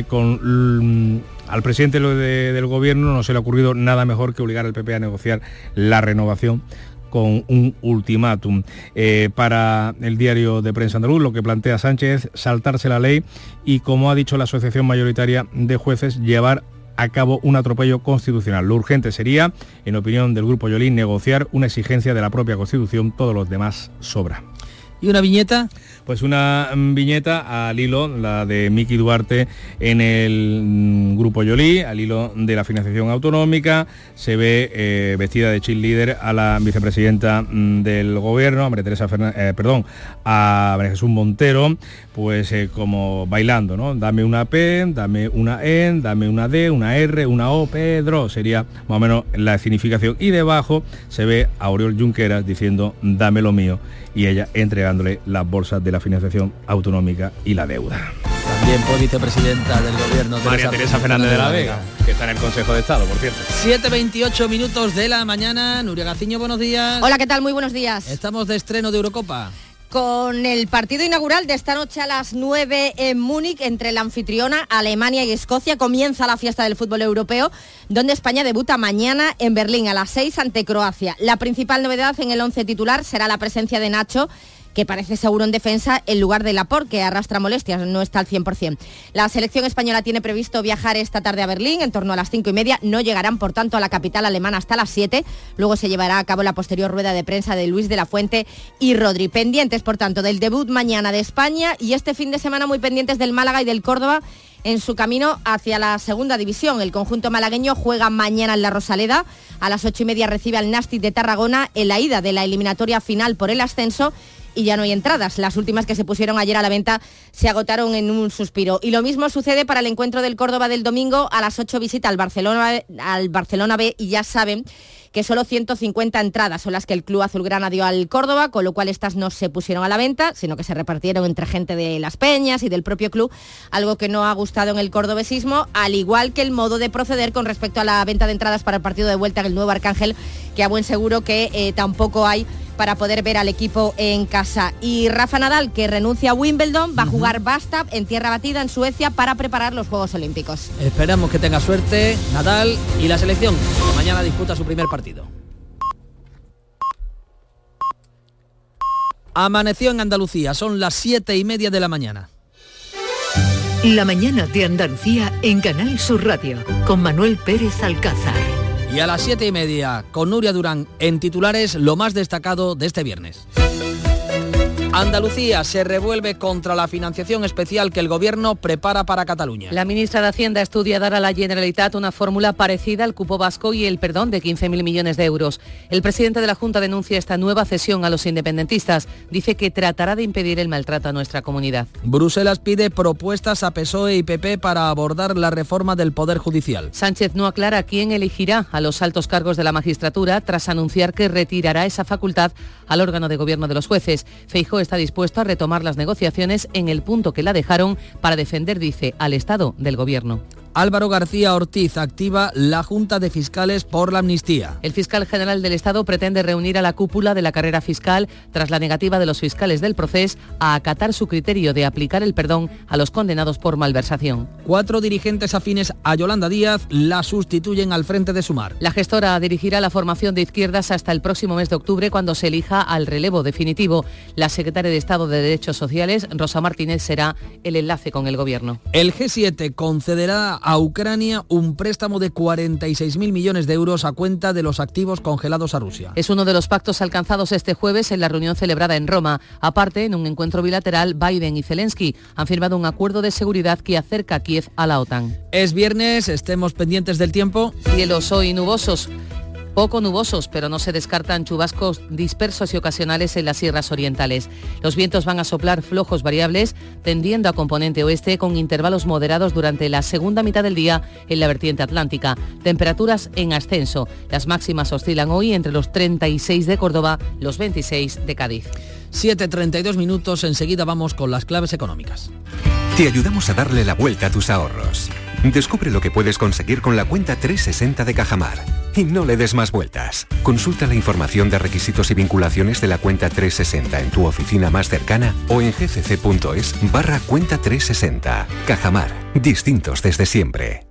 con al presidente de, del gobierno no se le ha ocurrido nada mejor que obligar al P P a negociar la renovación con un ultimátum. Eh, para el diario de Prensa Andaluz, lo que plantea Sánchez, saltarse la ley y, como ha dicho la Asociación Mayoritaria de Jueces, llevar a cabo un atropello constitucional. Lo urgente sería, en opinión del grupo Joly, negociar una exigencia de la propia Constitución. Todos los demás sobra. ¿Y una viñeta? Pues una viñeta al hilo, la de Miki Duarte en el grupo Joly, al hilo de la financiación autonómica. Se ve eh, vestida de cheerleader a la vicepresidenta del gobierno, a María Teresa Fernández, eh, perdón, a María Jesús Montero, pues eh, como bailando, ¿no? Dame una P, dame una E, dame una D, una R, una O, Pedro, sería más o menos la significación. Y debajo se ve a Oriol Junqueras diciendo dame lo mío, y ella entregándole las bolsas de la financiación autonómica y la deuda. También por vicepresidenta del gobierno, María Teresa Fernández de la Vega, que está en el Consejo de Estado, por cierto. siete veintiocho minutos de la mañana. Nuria Gaciño, buenos días. Hola, ¿qué tal? Muy buenos días. Estamos de estreno de Eurocopa. Con el partido inaugural de esta noche a las nueve en Múnich entre la anfitriona Alemania y Escocia, comienza la fiesta del fútbol europeo, donde España debuta mañana en Berlín a las seis ante Croacia. La principal novedad en el once titular será la presencia de Nacho, que parece seguro en defensa, en lugar de Laporte, que arrastra molestias, no está al cien por ciento. La selección española tiene previsto viajar esta tarde a Berlín, en torno a las cinco y media. No llegarán, por tanto, a la capital alemana hasta las siete. Luego se llevará a cabo la posterior rueda de prensa de Luis de la Fuente y Rodri. Pendientes, por tanto, del debut mañana de España y este fin de semana muy pendientes del Málaga y del Córdoba en su camino hacia la segunda división. El conjunto malagueño juega mañana en la Rosaleda. A las ocho y media recibe al Nàstic de Tarragona en la ida de la eliminatoria final por el ascenso. Y ya no hay entradas. Las últimas que se pusieron ayer a la venta se agotaron en un suspiro. Y lo mismo sucede para el encuentro del Córdoba del domingo. A las ocho visita al Barcelona, al Barcelona B y ya saben que solo ciento cincuenta entradas son las que el club azulgrana dio al Córdoba, con lo cual estas no se pusieron a la venta, sino que se repartieron entre gente de Las Peñas y del propio club, algo que no ha gustado en el cordobesismo, al igual que el modo de proceder con respecto a la venta de entradas para el partido de vuelta en el nuevo Arcángel, que a buen seguro que eh, tampoco hay para poder ver al equipo en casa. Y Rafa Nadal, que renuncia a Wimbledon, va uh-huh. a jugar Bastad en tierra batida en Suecia para preparar los Juegos Olímpicos. Esperamos que tenga suerte Nadal y la selección, que mañana disputa su primer partido. Amaneció en Andalucía, son las siete y media de la mañana. La mañana de Andalucía en Canal Sur Radio, con Manuel Pérez Alcázar. Y a las siete y media, con Nuria Durán, en titulares, lo más destacado de este viernes. Andalucía se revuelve contra la financiación especial que el Gobierno prepara para Cataluña. La ministra de Hacienda estudia dar a la Generalitat una fórmula parecida al cupo vasco y el perdón de quince mil millones de euros. El presidente de la Junta denuncia esta nueva cesión a los independentistas. Dice que tratará de impedir el maltrato a nuestra comunidad. Bruselas pide propuestas a P S O E y P P para abordar la reforma del Poder Judicial. Sánchez no aclara quién elegirá a los altos cargos de la magistratura tras anunciar que retirará esa facultad al órgano de gobierno de los jueces. Feijóo está dispuesto a retomar las negociaciones en el punto que la dejaron para defender, dice, al Estado del Gobierno. Álvaro García Ortiz activa la Junta de Fiscales por la amnistía. El fiscal general del Estado pretende reunir a la cúpula de la carrera fiscal tras la negativa de los fiscales del Procés a acatar su criterio de aplicar el perdón a los condenados por malversación. Cuatro dirigentes afines a Yolanda Díaz la sustituyen al frente de Sumar. La gestora dirigirá la formación de izquierdas hasta el próximo mes de octubre, cuando se elija al relevo definitivo. La secretaria de Estado de Derechos Sociales, Rosa Martínez, será el enlace con el Gobierno. El G siete concederá a Ucrania un préstamo de cuarenta y seis mil millones de euros a cuenta de los activos congelados a Rusia. Es uno de los pactos alcanzados este jueves en la reunión celebrada en Roma. Aparte, en un encuentro bilateral, Biden y Zelensky han firmado un acuerdo de seguridad que acerca a Kiev a la OTAN. Es viernes, estemos pendientes del tiempo. Cielos hoy nubosos. Poco nubosos, pero no se descartan chubascos dispersos y ocasionales en las sierras orientales. Los vientos van a soplar flojos variables, tendiendo a componente oeste, con intervalos moderados durante la segunda mitad del día en la vertiente atlántica. Temperaturas en ascenso. Las máximas oscilan hoy entre los treinta y seis de Córdoba, los veintiséis de Cádiz. siete treinta y dos minutos, enseguida vamos con las claves económicas. Te ayudamos a darle la vuelta a tus ahorros. Descubre lo que puedes conseguir con la cuenta trescientos sesenta de Cajamar. Y no le des más vueltas. Consulta la información de requisitos y vinculaciones de la cuenta trescientos sesenta en tu oficina más cercana o en gcc.es barra cuenta trescientos sesenta. Cajamar. Distintos desde siempre.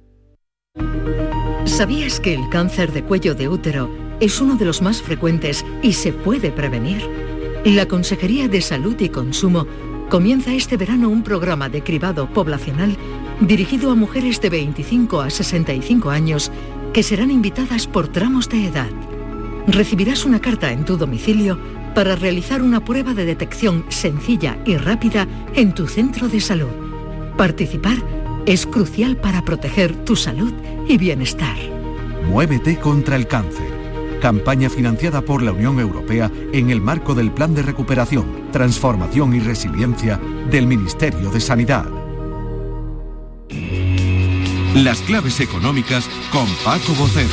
¿Sabías que el cáncer de cuello de útero es uno de los más frecuentes y se puede prevenir? La Consejería de Salud y Consumo comienza este verano un programa de cribado poblacional dirigido a mujeres de veinticinco a sesenta y cinco años que serán invitadas por tramos de edad. Recibirás una carta en tu domicilio para realizar una prueba de detección sencilla y rápida en tu centro de salud. Participar es crucial para proteger tu salud y bienestar. Muévete contra el cáncer. Campaña financiada por la Unión Europea en el marco del Plan de Recuperación, Transformación y Resiliencia del Ministerio de Sanidad. Las claves económicas con Paco Vocero.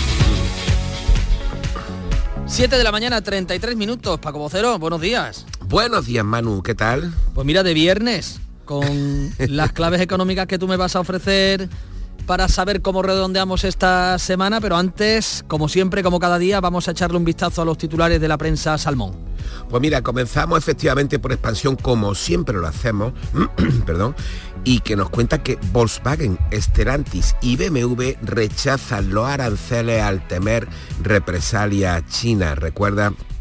siete de la mañana, treinta y tres minutos. Paco Vocero, buenos días. Buenos días, Manu, ¿qué tal? Pues mira, de viernes, con las claves económicas que tú me vas a ofrecer para saber cómo redondeamos esta semana, pero antes, como siempre, como cada día, vamos a echarle un vistazo a los titulares de la prensa Salmón. Pues mira, comenzamos efectivamente por Expansión, como siempre lo hacemos, perdón, y que nos cuenta que Volkswagen, Stellantis y B M W rechazan los aranceles al temer represalia china. Recuerda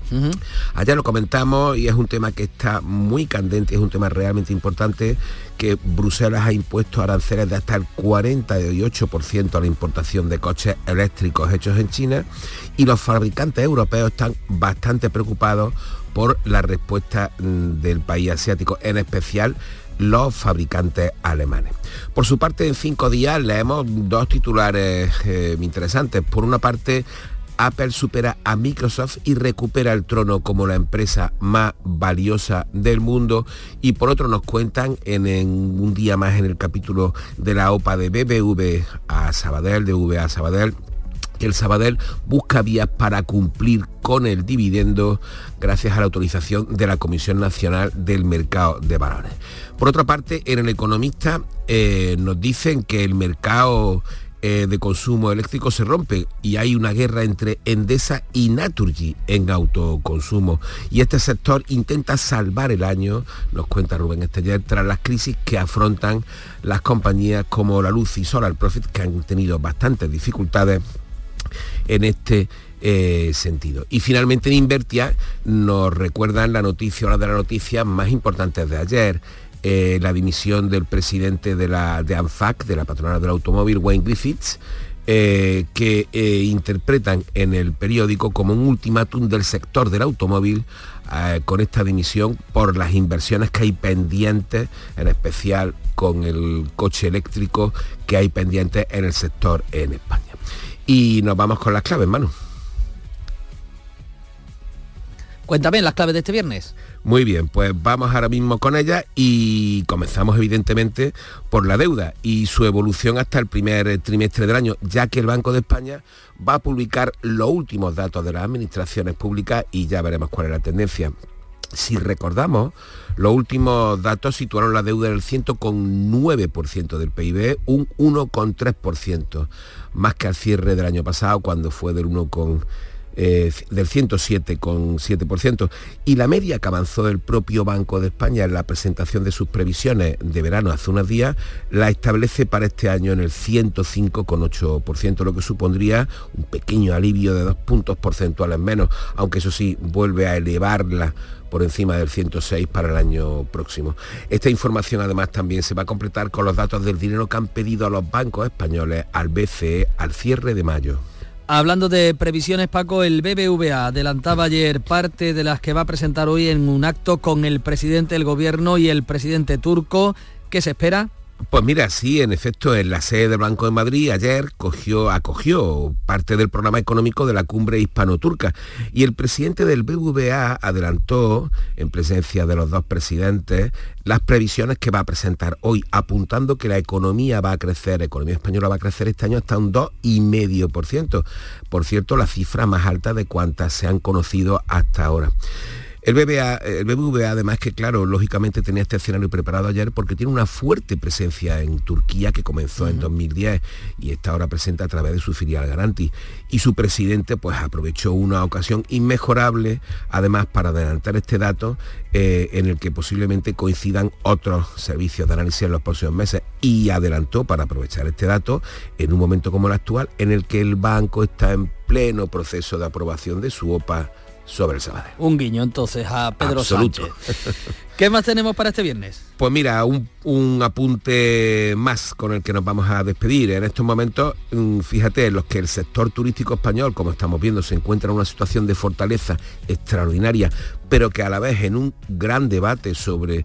Uh-huh. Ayer lo comentamos y es un tema que está muy candente, es un tema realmente importante, que Bruselas ha impuesto aranceles de hasta el cuarenta y ocho por ciento a la importación de coches eléctricos hechos en China, y los fabricantes europeos están bastante preocupados por la respuesta del país asiático, en especial los fabricantes alemanes. Por su parte, en cinco días leemos dos titulares eh, interesantes. Por una parte, Apple supera a Microsoft y recupera el trono como la empresa más valiosa del mundo. Y por otro nos cuentan en, en un día más en el capítulo de la OPA de B B V a Sabadell, de V A Sabadell, que el Sabadell busca vías para cumplir con el dividendo gracias a la autorización de la Comisión Nacional del Mercado de Valores. Por otra parte, en El Economista eh, nos dicen que el mercado eh, de consumo eléctrico se rompe y hay una guerra entre Endesa y Naturgy en autoconsumo. Y este sector intenta salvar el año, nos cuenta Rubén Esteller, tras las crisis que afrontan las compañías como La Luz y Solar Profit, que han tenido bastantes dificultades en este eh, sentido. Y finalmente en Invertia nos recuerdan la noticia, una de las noticias más importantes de ayer, eh, la dimisión del presidente de la de ANFAC, de la patronal del automóvil, Wayne Griffiths, eh, que eh, interpretan en el periódico como un ultimátum del sector del automóvil eh, con esta dimisión por las inversiones que hay pendientes, en especial con el coche eléctrico que hay pendientes en el sector en España. Y nos vamos con las claves, Manu. Cuéntame las claves de este viernes. Muy bien, pues vamos ahora mismo con ellas y comenzamos evidentemente por la deuda y su evolución hasta el primer trimestre del año, ya que el Banco de España va a publicar los últimos datos de las administraciones públicas y ya veremos cuál es la tendencia. Si recordamos, los últimos datos situaron la deuda en el cien coma nueve por ciento del P I B, un uno coma tres por ciento, más que al cierre del año pasado, cuando fue del uno eh, del ciento siete coma siete por ciento. Y la media que avanzó el propio Banco de España en la presentación de sus previsiones de verano hace unos días, la establece para este año en el ciento cinco coma ocho por ciento, lo que supondría un pequeño alivio de dos puntos porcentuales menos, aunque eso sí, vuelve a elevarla por encima del ciento seis para el año próximo. Esta información además también se va a completar con los datos del dinero que han pedido a los bancos españoles al B C E al cierre de mayo. Hablando de previsiones, Paco, el B B V A adelantaba ayer parte de las que va a presentar hoy en un acto con el presidente del gobierno y el presidente turco. ¿Qué se espera? Pues mira, sí, en efecto, en la sede del Banco de Madrid ayer cogió, acogió parte del programa económico de la cumbre hispano-turca y el presidente del B B V A adelantó, en presencia de los dos presidentes, las previsiones que va a presentar hoy, apuntando que la economía va a crecer, la economía española va a crecer este año hasta un dos coma cinco por ciento. Por cierto, la cifra más alta de cuantas se han conocido hasta ahora. El B B V A, el B B V A además que claro, lógicamente tenía este escenario preparado ayer porque tiene una fuerte presencia en Turquía que comenzó uh-huh. en dos mil diez y está ahora presente a través de su filial Garanti. Y su presidente pues aprovechó una ocasión inmejorable además para adelantar este dato eh, en el que posiblemente coincidan otros servicios de análisis en los próximos meses y adelantó para aprovechar este dato en un momento como el actual en el que el banco está en pleno proceso de aprobación de su OPA sobre el Sabadell. Un guiño entonces a Pedro Absoluto. Sánchez. ¿Qué más tenemos para este viernes? Pues mira, un, un apunte más con el que nos vamos a despedir. En estos momentos, fíjate, en los que el sector turístico español, como estamos viendo, se encuentra en una situación de fortaleza extraordinaria, pero que a la vez en un gran debate sobre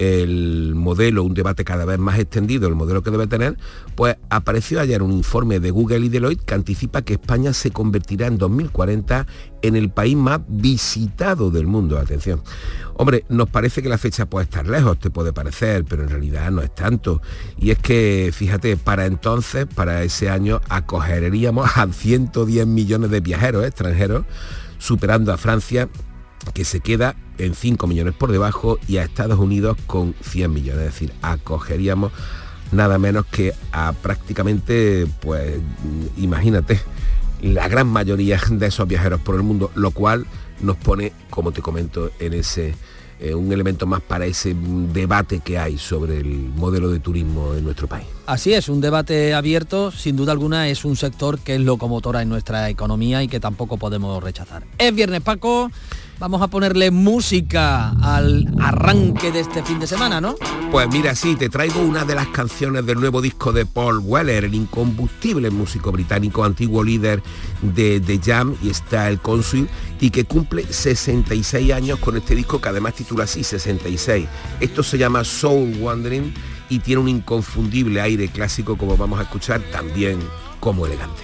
el modelo, un debate cada vez más extendido, el modelo que debe tener, pues apareció ayer un informe de Google y Deloitte que anticipa que España se convertirá en dos mil cuarenta en el país más visitado del mundo. Atención. Hombre, nos parece que la fecha puede estar lejos, te puede parecer, pero en realidad no es tanto. Y es que, fíjate, para entonces, para ese año, acogeríamos a ciento diez millones de viajeros extranjeros, superando a Francia, que se queda en cinco millones por debajo, y a Estados Unidos con cien millones. Es decir, acogeríamos nada menos que a prácticamente, pues, imagínate, la gran mayoría de esos viajeros por el mundo, lo cual nos pone, como te comento, en ese eh, un elemento más para ese debate que hay sobre el modelo de turismo en nuestro país. Así es, un debate abierto, sin duda alguna es un sector que es locomotora en nuestra economía y que tampoco podemos rechazar. Es viernes, Paco, vamos a ponerle música al arranque de este fin de semana, ¿no? Pues mira, sí, te traigo una de las canciones del nuevo disco de Paul Weller, el incombustible músico británico, antiguo líder de The Jam y está el Cónsul, y que cumple sesenta y seis años con este disco que además titula así, sesenta y seis. Esto se llama Soul Wandering y tiene un inconfundible aire clásico, como vamos a escuchar, también como elegante.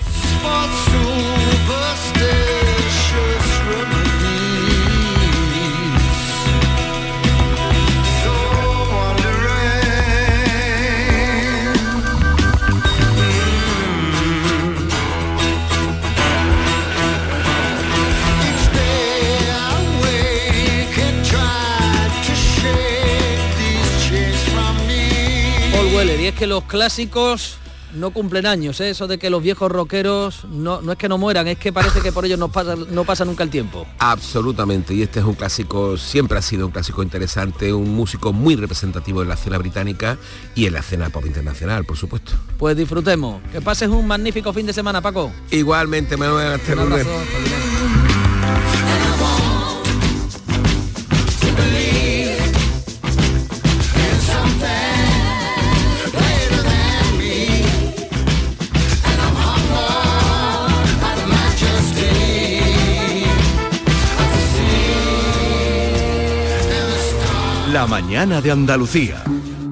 Y es que los clásicos no cumplen años, ¿eh? Eso de que los viejos rockeros no, no es que no mueran, es que parece que por ellos no pasa, no pasa nunca el tiempo. Absolutamente, y este es un clásico, siempre ha sido un clásico interesante, un músico muy representativo en la escena británica y en la escena pop internacional, por supuesto. Pues disfrutemos, que pases un magnífico fin de semana, Paco. Igualmente, me voy a hacer un abrazo. La mañana de Andalucía.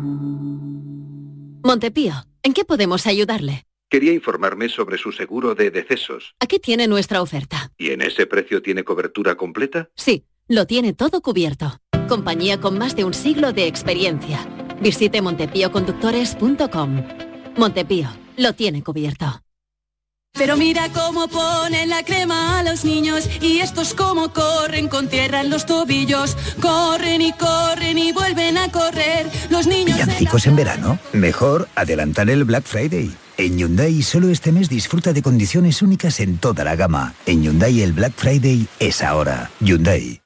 Montepío, ¿en qué podemos ayudarle? Quería informarme sobre su seguro de decesos. Aquí tiene nuestra oferta. ¿Y en ese precio tiene cobertura completa? Sí, lo tiene todo cubierto. Compañía con más de un siglo de experiencia. Visite montepío conductores punto com. Montepío, lo tiene cubierto. Pero mira cómo ponen la crema a los niños y estos cómo corren con tierra en los tobillos. Corren y corren y vuelven a correr. Los niños... ¿Villancicos en verano? Mejor adelantar el Black Friday. En Hyundai solo este mes disfruta de condiciones únicas en toda la gama. En Hyundai el Black Friday es ahora. Hyundai.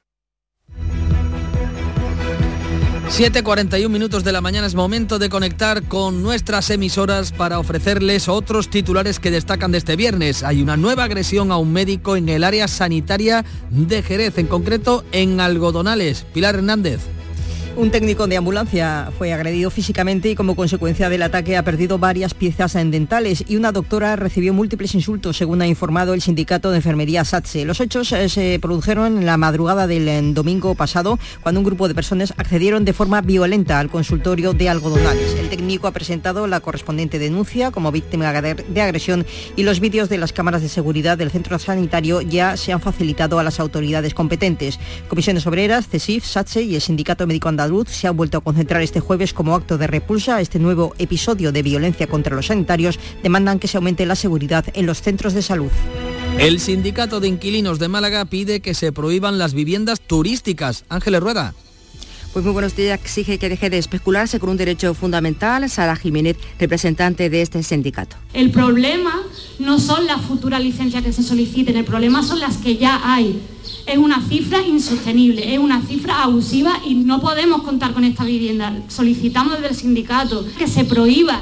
siete cuarenta y un minutos de la mañana, es momento de conectar con nuestras emisoras para ofrecerles otros titulares que destacan de este viernes. Hay una nueva agresión a un médico en el área sanitaria de Jerez, en concreto en Algodonales. Pilar Hernández. Un técnico de ambulancia fue agredido físicamente y como consecuencia del ataque ha perdido varias piezas dentales y una doctora recibió múltiples insultos, según ha informado el sindicato de enfermería SATSE. Los hechos eh, se produjeron en la madrugada del eh, domingo pasado, cuando un grupo de personas accedieron de forma violenta al consultorio de Algodonales. El técnico ha presentado la correspondiente denuncia como víctima de agresión y los vídeos de las cámaras de seguridad del centro sanitario ya se han facilitado a las autoridades competentes. Comisiones Obreras, CESIF, SATSE y el Sindicato Médico Andaluz se han vuelto a concentrar este jueves como acto de repulsa a este nuevo episodio de violencia contra los sanitarios. Demandan que se aumente la seguridad en los centros de salud. El sindicato de inquilinos de Málaga pide que se prohíban las viviendas turísticas. Ángeles Rueda. Pues muy buenos días. Exige que deje de especularse con un derecho fundamental. Sara Jiménez, representante de este sindicato. El problema no son las futuras licencias que se soliciten, el problema son las que ya hay. Es una cifra insostenible, es una cifra abusiva y no podemos contar con esta vivienda. Solicitamos desde el sindicato que se prohíba.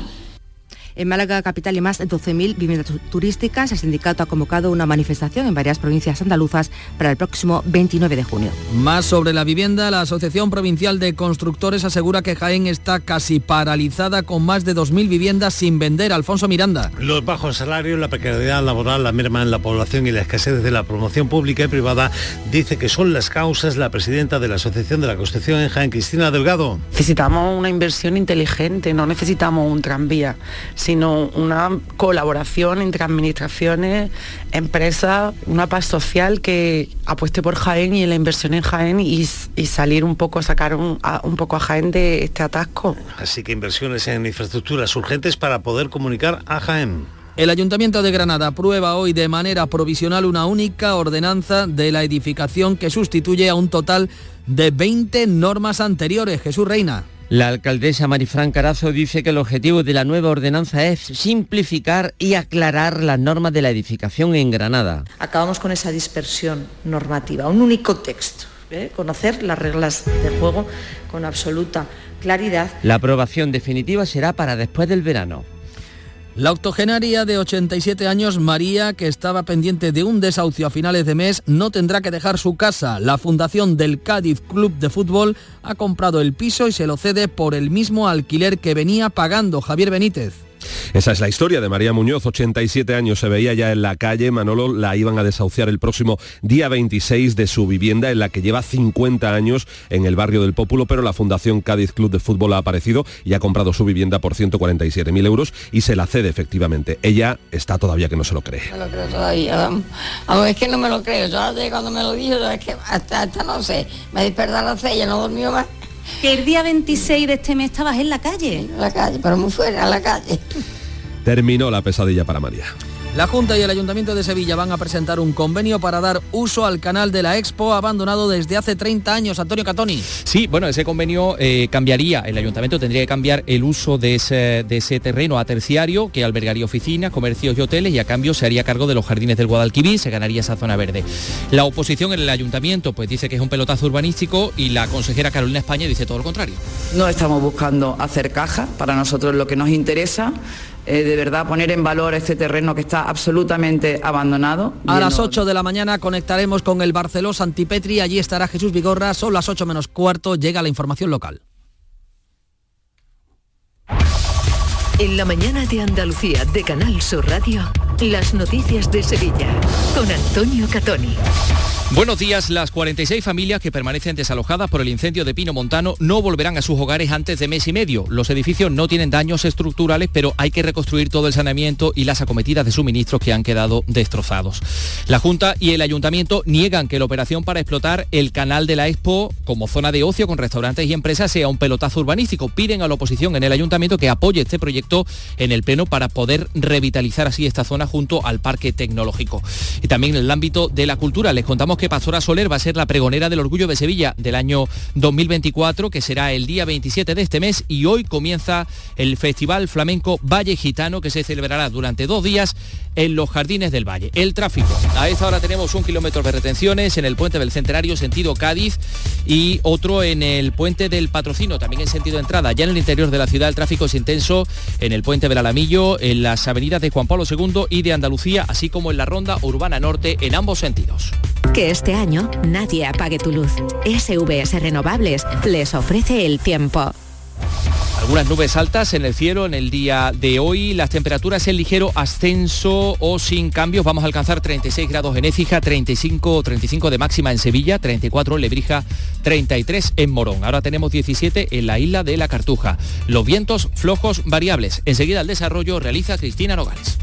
En Málaga capital y más de doce mil viviendas turísticas. El sindicato ha convocado una manifestación en varias provincias andaluzas para el próximo veintinueve de junio. Más sobre la vivienda, la Asociación Provincial de Constructores asegura que Jaén está casi paralizada con más de dos mil viviendas sin vender. Alfonso Miranda. Los bajos salarios, la precariedad laboral, la merma en la población y la escasez de la promoción pública y privada dice que son las causas la presidenta de la Asociación de la Construcción en Jaén, Cristina Delgado. Necesitamos una inversión inteligente, no necesitamos un tranvía, sino una colaboración entre administraciones, empresas, una paz social que apueste por Jaén y la inversión en Jaén y, y salir un poco, sacar un, a, un poco a Jaén de este atasco. Así que inversiones en infraestructuras urgentes para poder comunicar a Jaén. El Ayuntamiento de Granada aprueba hoy de manera provisional una única ordenanza de la edificación que sustituye a un total de veinte normas anteriores. Jesús Reina. La alcaldesa Marifran Carazo dice que el objetivo de la nueva ordenanza es simplificar y aclarar las normas de la edificación en Granada. Acabamos con esa dispersión normativa, un único texto, ¿eh? Conocer las reglas del juego con absoluta claridad. La aprobación definitiva será para después del verano. La octogenaria de ochenta y siete años, María, que estaba pendiente de un desahucio a finales de mes, no tendrá que dejar su casa. La fundación del Cádiz Club de Fútbol ha comprado el piso y se lo cede por el mismo alquiler que venía pagando. Javier Benítez. Esa es la historia de María Muñoz, ochenta y siete años, se veía ya en la calle. Manolo, la iban a desahuciar el próximo día veintiséis de su vivienda, en la que lleva cincuenta años en el barrio del Pópulo, pero la Fundación Cádiz Club de Fútbol ha aparecido y ha comprado su vivienda por ciento cuarenta y siete mil euros y se la cede efectivamente. Ella está todavía que no se lo cree. No me lo creo todavía, vamos. Vamos, es que no me lo creo. Yo cuando me lo dijo, es que hasta, hasta no sé, me desperté a las seis, ya no dormí más. Que el día veintiséis de este mes estabas en la calle. En la calle, pero muy fuera, en la calle. Terminó la pesadilla para María. La Junta y el Ayuntamiento de Sevilla van a presentar un convenio para dar uso al canal de la Expo, abandonado desde hace treinta años. Antonio Catoni. Sí, bueno, ese convenio eh, cambiaría, el Ayuntamiento tendría que cambiar el uso de ese, de ese terreno a terciario, que albergaría oficinas, comercios y hoteles, y a cambio se haría cargo de los jardines del Guadalquivir, se ganaría esa zona verde. La oposición en el Ayuntamiento pues dice que es un pelotazo urbanístico y la consejera Carolina España dice todo lo contrario. No estamos buscando hacer caja, para nosotros lo que nos interesa Eh, de verdad poner en valor este terreno que está absolutamente abandonado. A las ocho de la mañana conectaremos con el Barceló Santipetri, allí estará Jesús Vigorra, son las ocho menos cuarto, llega la información local. En la mañana de Andalucía de Canal Sur Radio, las noticias de Sevilla, con Antonio Catoni. Buenos días. Las cuarenta y seis familias que permanecen desalojadas por el incendio de Pino Montano no volverán a sus hogares antes de mes y medio. Los edificios no tienen daños estructurales, pero hay que reconstruir todo el saneamiento y las acometidas de suministros que han quedado destrozados. La Junta y el Ayuntamiento niegan que la operación para explotar el canal de la Expo como zona de ocio con restaurantes y empresas sea un pelotazo urbanístico. Piden a la oposición en el Ayuntamiento que apoye este proyecto en el Pleno para poder revitalizar así esta zona junto al Parque Tecnológico. Y también en el ámbito de la cultura les contamos que Pastora Soler va a ser la pregonera del Orgullo de Sevilla del año dos mil veinticuatro, que será el día veintisiete de este mes, y hoy comienza el Festival Flamenco Valle Gitano, que se celebrará durante dos días en los Jardines del Valle. El tráfico. A esta hora tenemos un kilómetro de retenciones en el puente del Centenario, sentido Cádiz, y otro en el puente del Patrocino, también en sentido entrada. Ya en el interior de la ciudad el tráfico es intenso en el puente del Alamillo, en las avenidas de Juan Pablo segundo y de Andalucía, así como en la ronda urbana norte en ambos sentidos. Que este año nadie apague tu luz. S V S Renovables les ofrece el tiempo. Algunas nubes altas en el cielo en el día de hoy, las temperaturas en ligero ascenso o sin cambios. Vamos a alcanzar treinta y seis grados en Écija, treinta y cinco, treinta y cinco de máxima en Sevilla, treinta y cuatro en Lebrija, treinta y tres en Morón. Ahora tenemos diecisiete en la isla de la Cartuja. Los vientos flojos variables. Enseguida el desarrollo realiza Cristina Nogales.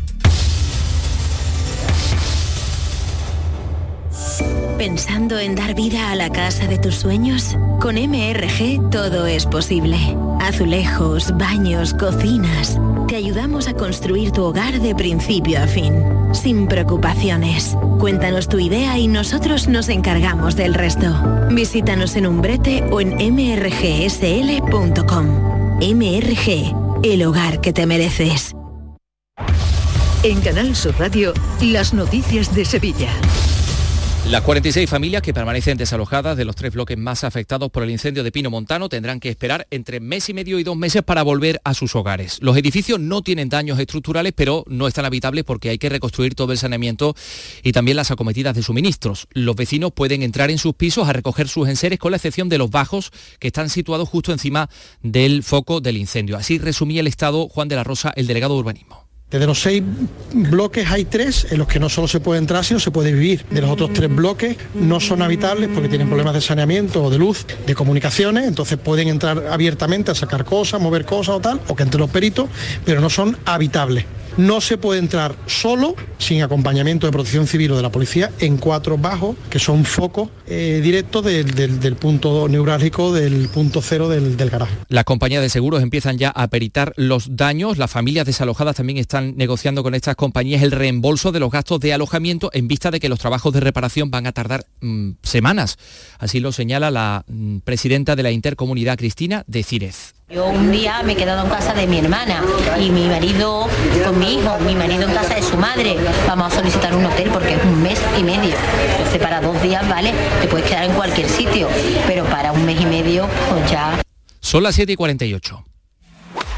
¿Pensando en dar vida a la casa de tus sueños? Con M R G todo es posible. Azulejos, baños, cocinas. Te ayudamos a construir tu hogar de principio a fin, sin preocupaciones. Cuéntanos tu idea y nosotros nos encargamos del resto. Visítanos en Umbrete o en m r g s l punto com. M R G, el hogar que te mereces. En Canal Sur Radio, las noticias de Sevilla. Las cuarenta y seis familias que permanecen desalojadas de los tres bloques más afectados por el incendio de Pino Montano tendrán que esperar entre mes y medio y dos meses para volver a sus hogares. Los edificios no tienen daños estructurales, pero no están habitables porque hay que reconstruir todo el saneamiento y también las acometidas de suministros. Los vecinos pueden entrar en sus pisos a recoger sus enseres, con la excepción de los bajos, que están situados justo encima del foco del incendio. Así resumía el estado Juan de la Rosa, el delegado de urbanismo. De los seis bloques hay tres en los que no solo se puede entrar, sino se puede vivir. De los otros tres bloques no son habitables porque tienen problemas de saneamiento o de luz, de comunicaciones, entonces pueden entrar abiertamente a sacar cosas, mover cosas o tal, o que entre los peritos, pero no son habitables. No se puede entrar solo, sin acompañamiento de Protección Civil o de la policía, en cuatro bajos, que son focos eh, directos del, del, del punto neurálgico, del punto cero del, del garaje. Las compañías de seguros empiezan ya a peritar los daños. Las familias desalojadas también están negociando con estas compañías el reembolso de los gastos de alojamiento en vista de que los trabajos de reparación van a tardar mmm, semanas. Así lo señala la mmm, presidenta de la Intercomunidad, Cristina de Círez. Yo un día me he quedado en casa de mi hermana y mi marido con mi hijo, mi marido en casa de su madre. Vamos a solicitar un hotel porque es un mes y medio. Entonces para dos días, vale, te puedes quedar en cualquier sitio, pero para un mes y medio, pues ya... Son las siete y cuarenta y ocho.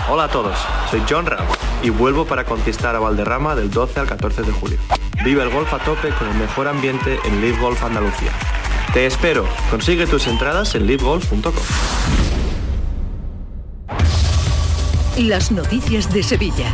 Hola a todos, soy John Ram y vuelvo para conquistar a Valderrama del doce al catorce de julio. Vive el golf a tope con el mejor ambiente en Live Golf Andalucía. Te espero, consigue tus entradas en live golf punto com. Las noticias de Sevilla.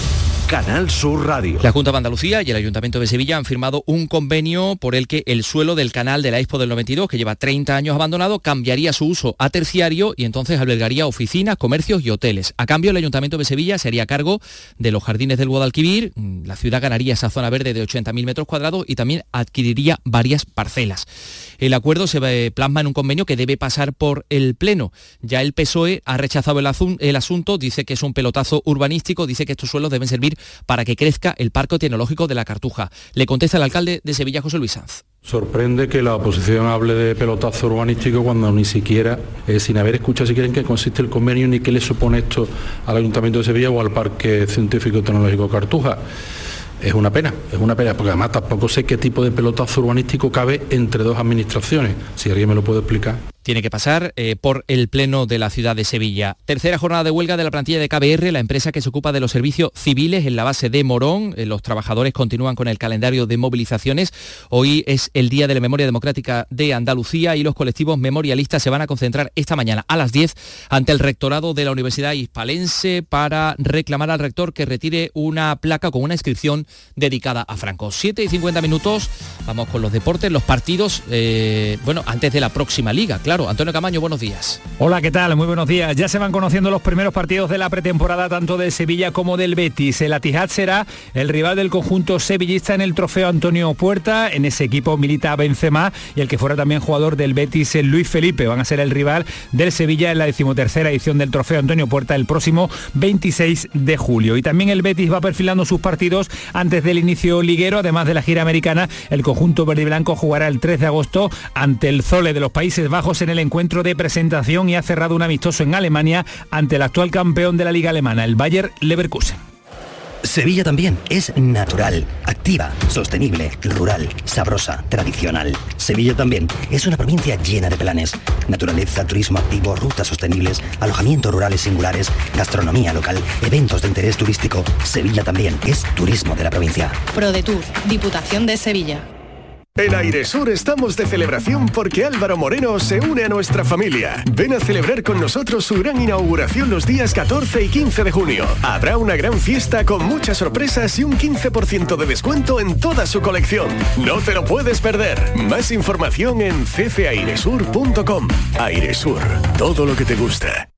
Canal Sur Radio. La Junta de Andalucía y el Ayuntamiento de Sevilla han firmado un convenio por el que el suelo del canal de la Expo del noventa y dos, que lleva treinta años abandonado, cambiaría su uso a terciario y entonces albergaría oficinas, comercios y hoteles. A cambio, el Ayuntamiento de Sevilla se haría cargo de los jardines del Guadalquivir, la ciudad ganaría esa zona verde de ochenta mil metros cuadrados y también adquiriría varias parcelas. El acuerdo se plasma en un convenio que debe pasar por el Pleno. Ya el P S O E ha rechazado el, el asunto, dice que es un pelotazo urbanístico, dice que estos suelos deben servir para que crezca el parque tecnológico de la Cartuja. Le contesta el alcalde de Sevilla, José Luis Sanz. Sorprende que la oposición hable de pelotazo urbanístico cuando ni siquiera, eh, sin haber escuchado siquiera en qué consiste el convenio ni qué le supone esto al Ayuntamiento de Sevilla o al Parque Científico Tecnológico Cartuja. Es una pena, es una pena, porque además tampoco sé qué tipo de pelotazo urbanístico cabe entre dos administraciones. Si alguien me lo puede explicar. Tiene que pasar eh, por el Pleno de la ciudad de Sevilla. Tercera jornada de huelga de la plantilla de K B R, la empresa que se ocupa de los servicios civiles en la base de Morón. Eh, los trabajadores continúan con el calendario de movilizaciones. Hoy es el Día de la Memoria Democrática de Andalucía y los colectivos memorialistas se van a concentrar esta mañana a las diez ante el rectorado de la Universidad Hispalense para reclamar al rector que retire una placa con una inscripción dedicada a Franco. siete y cincuenta minutos, vamos con los deportes, los partidos, eh, bueno, antes de la próxima liga, claro. Antonio Camaño, buenos días. Hola, ¿qué tal? Muy buenos días. Ya se van conociendo los primeros partidos de la pretemporada tanto del Sevilla como del Betis. El Etihad será el rival del conjunto sevillista en el trofeo Antonio Puerta. En ese equipo milita Benzema y el que fuera también jugador del Betis, Luis Felipe. Van a ser el rival del Sevilla en la decimotercera edición del trofeo Antonio Puerta el próximo veintiséis de julio. Y también el Betis va perfilando sus partidos antes del inicio liguero. Además de la gira americana, el conjunto verde y blanco jugará el tres de agosto ante el Zole de los Países Bajos en el encuentro de presentación y ha cerrado un amistoso en Alemania ante el actual campeón de la liga alemana, el Bayer Leverkusen. Sevilla también es natural, activa, sostenible, rural, sabrosa, tradicional. Sevilla también es una provincia llena de planes. Naturaleza, turismo activo, rutas sostenibles, alojamientos rurales singulares, gastronomía local, eventos de interés turístico. Sevilla también es turismo de la provincia. ProDetour, Diputación de Sevilla. En Airesur estamos de celebración porque Álvaro Moreno se une a nuestra familia. Ven a celebrar con nosotros su gran inauguración los días catorce y quince de junio. Habrá una gran fiesta con muchas sorpresas y un quince por ciento de descuento en toda su colección. No te lo puedes perder. Más información en c c airesur punto com. Airesur, todo lo que te gusta.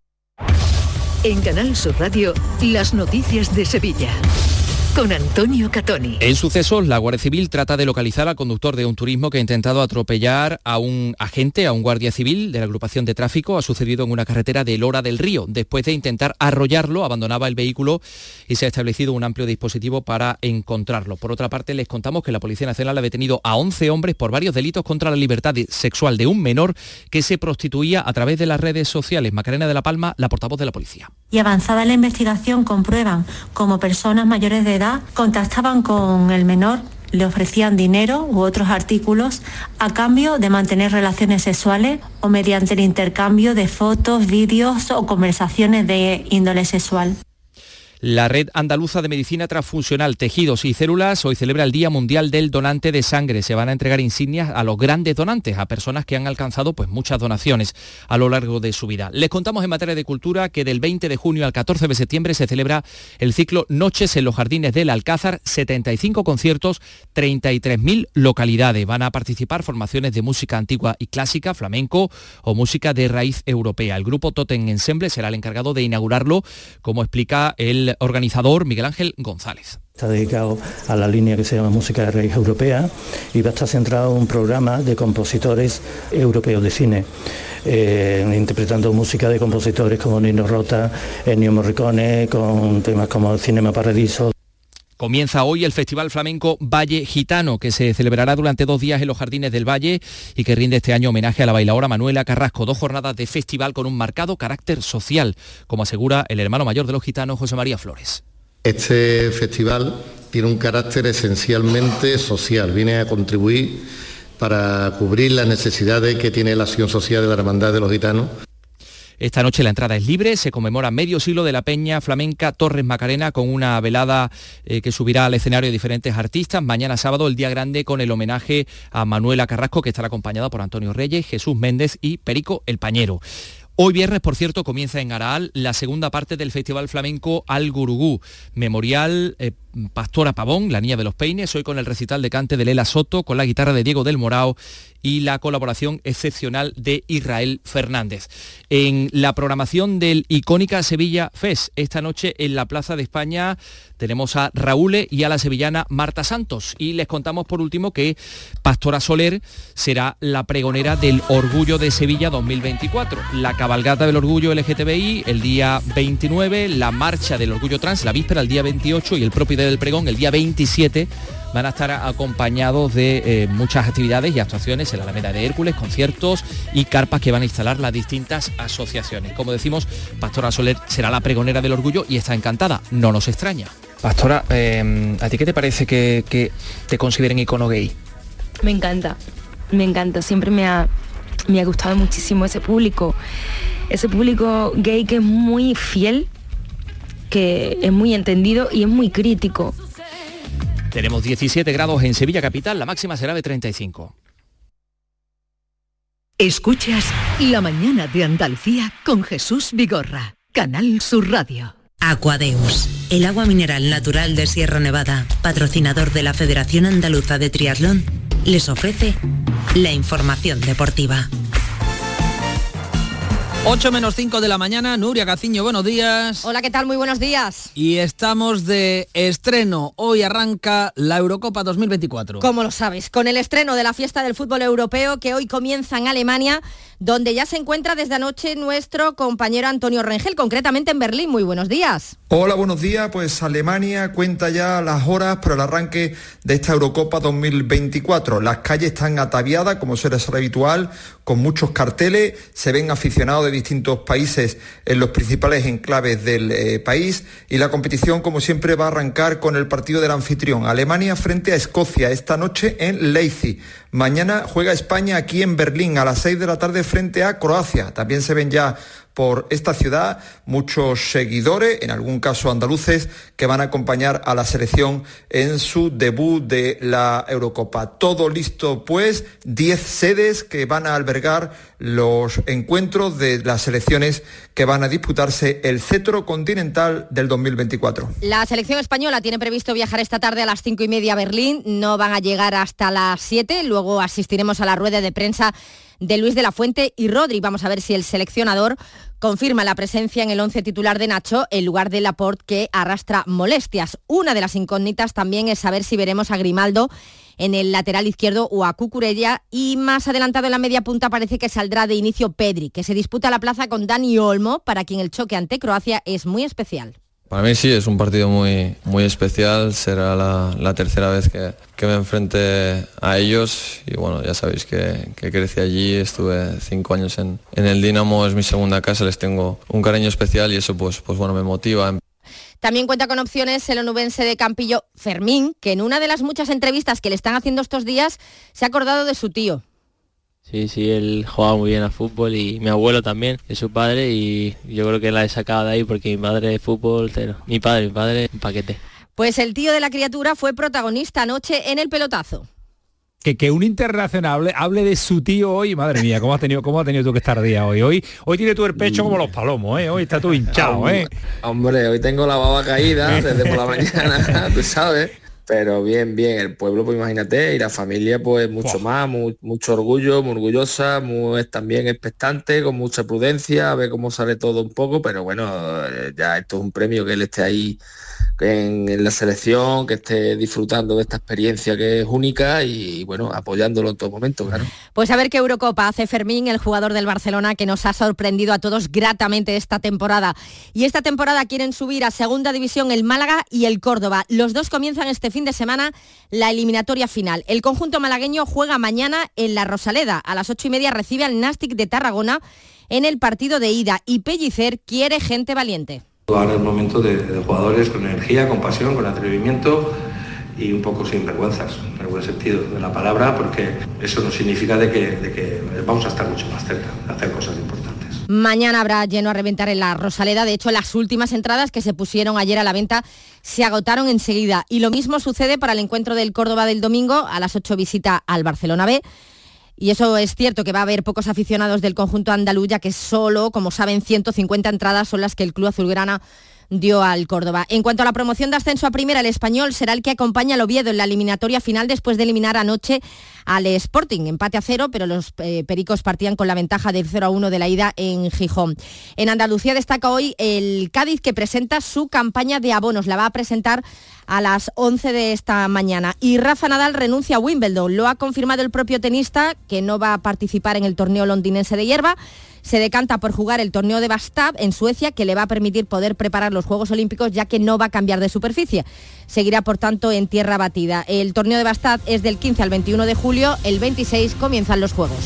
En Canal Sur Radio, las noticias de Sevilla. Con Antonio Catoni. En sucesos, la Guardia Civil trata de localizar al conductor de un turismo que ha intentado atropellar a un agente, a un guardia civil de la agrupación de tráfico. Ha sucedido en una carretera de Lora del Río. Después de intentar arrollarlo, abandonaba el vehículo y se ha establecido un amplio dispositivo para encontrarlo. Por otra parte, les contamos que la Policía Nacional ha detenido a once hombres por varios delitos contra la libertad sexual de un menor que se prostituía a través de las redes sociales. Macarena de la Palma, la portavoz de la policía. Y avanzada la investigación comprueban como personas mayores de edad contactaban con el menor, le ofrecían dinero u otros artículos a cambio de mantener relaciones sexuales o mediante el intercambio de fotos, vídeos o conversaciones de índole sexual. La Red Andaluza de Medicina Transfusional, Tejidos y Células hoy celebra el Día Mundial del Donante de Sangre. Se van a entregar insignias a los grandes donantes, a personas que han alcanzado pues, muchas donaciones a lo largo de su vida. Les contamos en materia de cultura que del veinte de junio al catorce de septiembre se celebra el ciclo Noches en los Jardines del Alcázar, setenta y cinco conciertos, treinta y tres mil localidades. Van a participar formaciones de música antigua y clásica, flamenco o música de raíz europea. El grupo Totem Ensemble será el encargado de inaugurarlo, como explica el organizador Miguel Ángel González. Está dedicado a la línea que se llama Música de Raíz Europea y va a estar centrado en un programa de compositores europeos de cine, eh, interpretando música de compositores como Nino Rota, Ennio Morricone, con temas como Cinema Paradiso. Comienza hoy el Festival Flamenco Valle Gitano, que se celebrará durante dos días en los Jardines del Valle y que rinde este año homenaje a la bailaora Manuela Carrasco. Dos jornadas de festival con un marcado carácter social, como asegura el hermano mayor de los gitanos, José María Flores. Este festival tiene un carácter esencialmente social, viene a contribuir para cubrir las necesidades que tiene la acción social de la Hermandad de los Gitanos. Esta noche la entrada es libre, se conmemora medio siglo de la Peña Flamenca Torres Macarena con una velada eh, que subirá al escenario diferentes artistas. Mañana sábado el día grande con el homenaje a Manuela Carrasco, que estará acompañada por Antonio Reyes, Jesús Méndez y Perico el Pañero. Hoy viernes, por cierto, comienza en Araal la segunda parte del Festival Flamenco Al Gurugú, Memorial eh, Pastora Pavón, la niña de los peines, hoy con el recital de cante de Lela Soto, con la guitarra de Diego del Morao y la colaboración excepcional de Israel Fernández. En la programación del icónica Sevilla Fest, esta noche en la Plaza de España tenemos a Raúl y a la sevillana Marta Santos. Y les contamos por último que Pastora Soler será la pregonera del Orgullo de Sevilla dos mil veinticuatro. La cabalgata del Orgullo L G T B I el día veintinueve, la marcha del Orgullo Trans la víspera el día veintiocho y el propio día del pregón el día veintisiete. Van a estar acompañados de eh, muchas actividades y actuaciones en la Alameda de Hércules, conciertos y carpas que van a instalar las distintas asociaciones. Como decimos, Pastora Soler será la pregonera del Orgullo y está encantada, no nos extraña. Pastora, eh, ¿a ti qué te parece que, que te consideren icono gay? Me encanta, me encanta, siempre me ha, me ha gustado muchísimo ese público, ese público gay que es muy fiel, que es muy entendido y es muy crítico. Tenemos diecisiete grados en Sevilla capital, la máxima será de treinta y cinco. Escuchas La mañana de Andalucía con Jesús Vigorra, Canal Sur Radio. Aquadeus, el agua mineral natural de Sierra Nevada, patrocinador de la Federación Andaluza de Triatlón, les ofrece la información deportiva. ocho menos cinco de la mañana, Nuria Gaciño, buenos días. Hola, ¿qué tal? Muy buenos días. Y estamos de estreno, hoy arranca la Eurocopa dos mil veinticuatro. ¿Cómo lo sabes? Con el estreno de la fiesta del fútbol europeo que hoy comienza en Alemania, donde ya se encuentra desde anoche nuestro compañero Antonio Rengel, concretamente en Berlín. Muy buenos días. Hola, buenos días. Pues Alemania cuenta ya las horas para el arranque de esta Eurocopa dos mil veinticuatro. Las calles están ataviadas, como suele ser habitual, con muchos carteles. Se ven aficionados de distintos países en los principales enclaves del eh, país. Y la competición, como siempre, va a arrancar con el partido del anfitrión. Alemania frente a Escocia esta noche en Leipzig. Mañana juega España aquí en Berlín a las seis de la tarde frente a Croacia. También se ven ya por esta ciudad muchos seguidores, en algún caso andaluces, que van a acompañar a la selección en su debut de la Eurocopa. Todo listo pues, diez sedes que van a albergar los encuentros de las selecciones que van a disputarse el cetro continental del dos mil veinticuatro. La selección española tiene previsto viajar esta tarde a las cinco y media a Berlín, no van a llegar hasta las siete, luego asistiremos a la rueda de prensa de Luis de la Fuente y Rodri. Vamos a ver si el seleccionador confirma la presencia en el once titular de Nacho en lugar de Laporte, que arrastra molestias. Una de las incógnitas también es saber si veremos a Grimaldo en el lateral izquierdo o a Cucurella, y más adelantado en la media punta parece que saldrá de inicio Pedri, que se disputa la plaza con Dani Olmo, para quien el choque ante Croacia es muy especial. Para mí sí, es un partido muy, muy especial, será la, la tercera vez que, que me enfrente a ellos y bueno, ya sabéis que, que crecí allí, estuve cinco años en, en el Dinamo, es mi segunda casa, les tengo un cariño especial y eso pues, pues bueno, me motiva. También cuenta con opciones el onubense de Campillo, Fermín, que en una de las muchas entrevistas que le están haciendo estos días se ha acordado de su tío. Sí, sí, él jugaba muy bien al fútbol y mi abuelo también, es su padre, y yo creo que la he sacado de ahí porque mi madre de fútbol, cero. Mi padre, mi padre, un paquete. Pues el tío de la criatura fue protagonista anoche en el pelotazo. Que, que un internacional hable, hable de su tío hoy, madre mía, ¿cómo has tenido, cómo has tenido tú que estar día hoy? Hoy, hoy tiene tú el pecho como los palomos, ¿eh? Hoy está tú hinchado, ¿eh? Hombre, hoy tengo la baba caída desde por la mañana, tú sabes. Pero bien, bien, el pueblo, pues imagínate, y la familia, pues mucho oh. más, muy, mucho orgullo, muy orgullosa, muy también expectante, con mucha prudencia, a ver cómo sale todo un poco, pero bueno, ya esto es un premio que él esté ahí en, en la selección, que esté disfrutando de esta experiencia que es única y bueno, apoyándolo en todo momento, claro. Pues a ver qué Eurocopa hace Fermín, el jugador del Barcelona, que nos ha sorprendido a todos gratamente esta temporada. Y esta temporada quieren subir a Segunda División el Málaga y el Córdoba. Los dos comienzan este fin de semana la eliminatoria final. El conjunto malagueño juega mañana en la Rosaleda. A las ocho y media recibe al Nàstic de Tarragona en el partido de ida. Y Pellicer quiere gente valiente. Ahora es el momento de, de jugadores con energía, con pasión, con atrevimiento y un poco sin vergüenzas, en el buen sentido de la palabra, porque eso no significa de que, de que vamos a estar mucho más cerca de hacer cosas importantes. Mañana habrá lleno a reventar en la Rosaleda. De hecho, las últimas entradas que se pusieron ayer a la venta se agotaron enseguida. Y lo mismo sucede para el encuentro del Córdoba del domingo. A las ocho visita al Barcelona B. Y eso es cierto, que va a haber pocos aficionados del conjunto andaluz, ya que solo, como saben, ciento cincuenta entradas son las que el club azulgrana dio al Córdoba. En cuanto a la promoción de ascenso a primera, el Español será el que acompaña al Oviedo en la eliminatoria final después de eliminar anoche al Sporting. Empate a cero, pero los eh, pericos partían con la ventaja del cero a uno de la ida en Gijón. En Andalucía destaca hoy el Cádiz, que presenta su campaña de abonos. La va a presentar a las once de esta mañana. Y Rafa Nadal renuncia a Wimbledon. Lo ha confirmado el propio tenista, que no va a participar en el torneo londinense de hierba. Se decanta por jugar el torneo de Bastad en Suecia, que le va a permitir poder preparar los Juegos Olímpicos, ya que no va a cambiar de superficie. Seguirá, por tanto, en tierra batida. El torneo de Bastad es del quince al veintiuno de julio. El veintiséis comienzan los Juegos.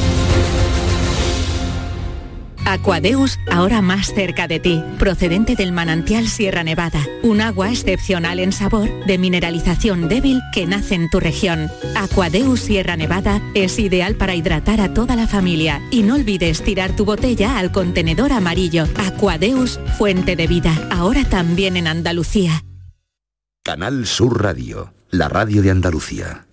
Aquadeus, ahora más cerca de ti, procedente del manantial Sierra Nevada, un agua excepcional en sabor, de mineralización débil que nace en tu región. Aquadeus Sierra Nevada es ideal para hidratar a toda la familia y no olvides tirar tu botella al contenedor amarillo. Aquadeus, fuente de vida, ahora también en Andalucía. Canal Sur Radio, la radio de Andalucía.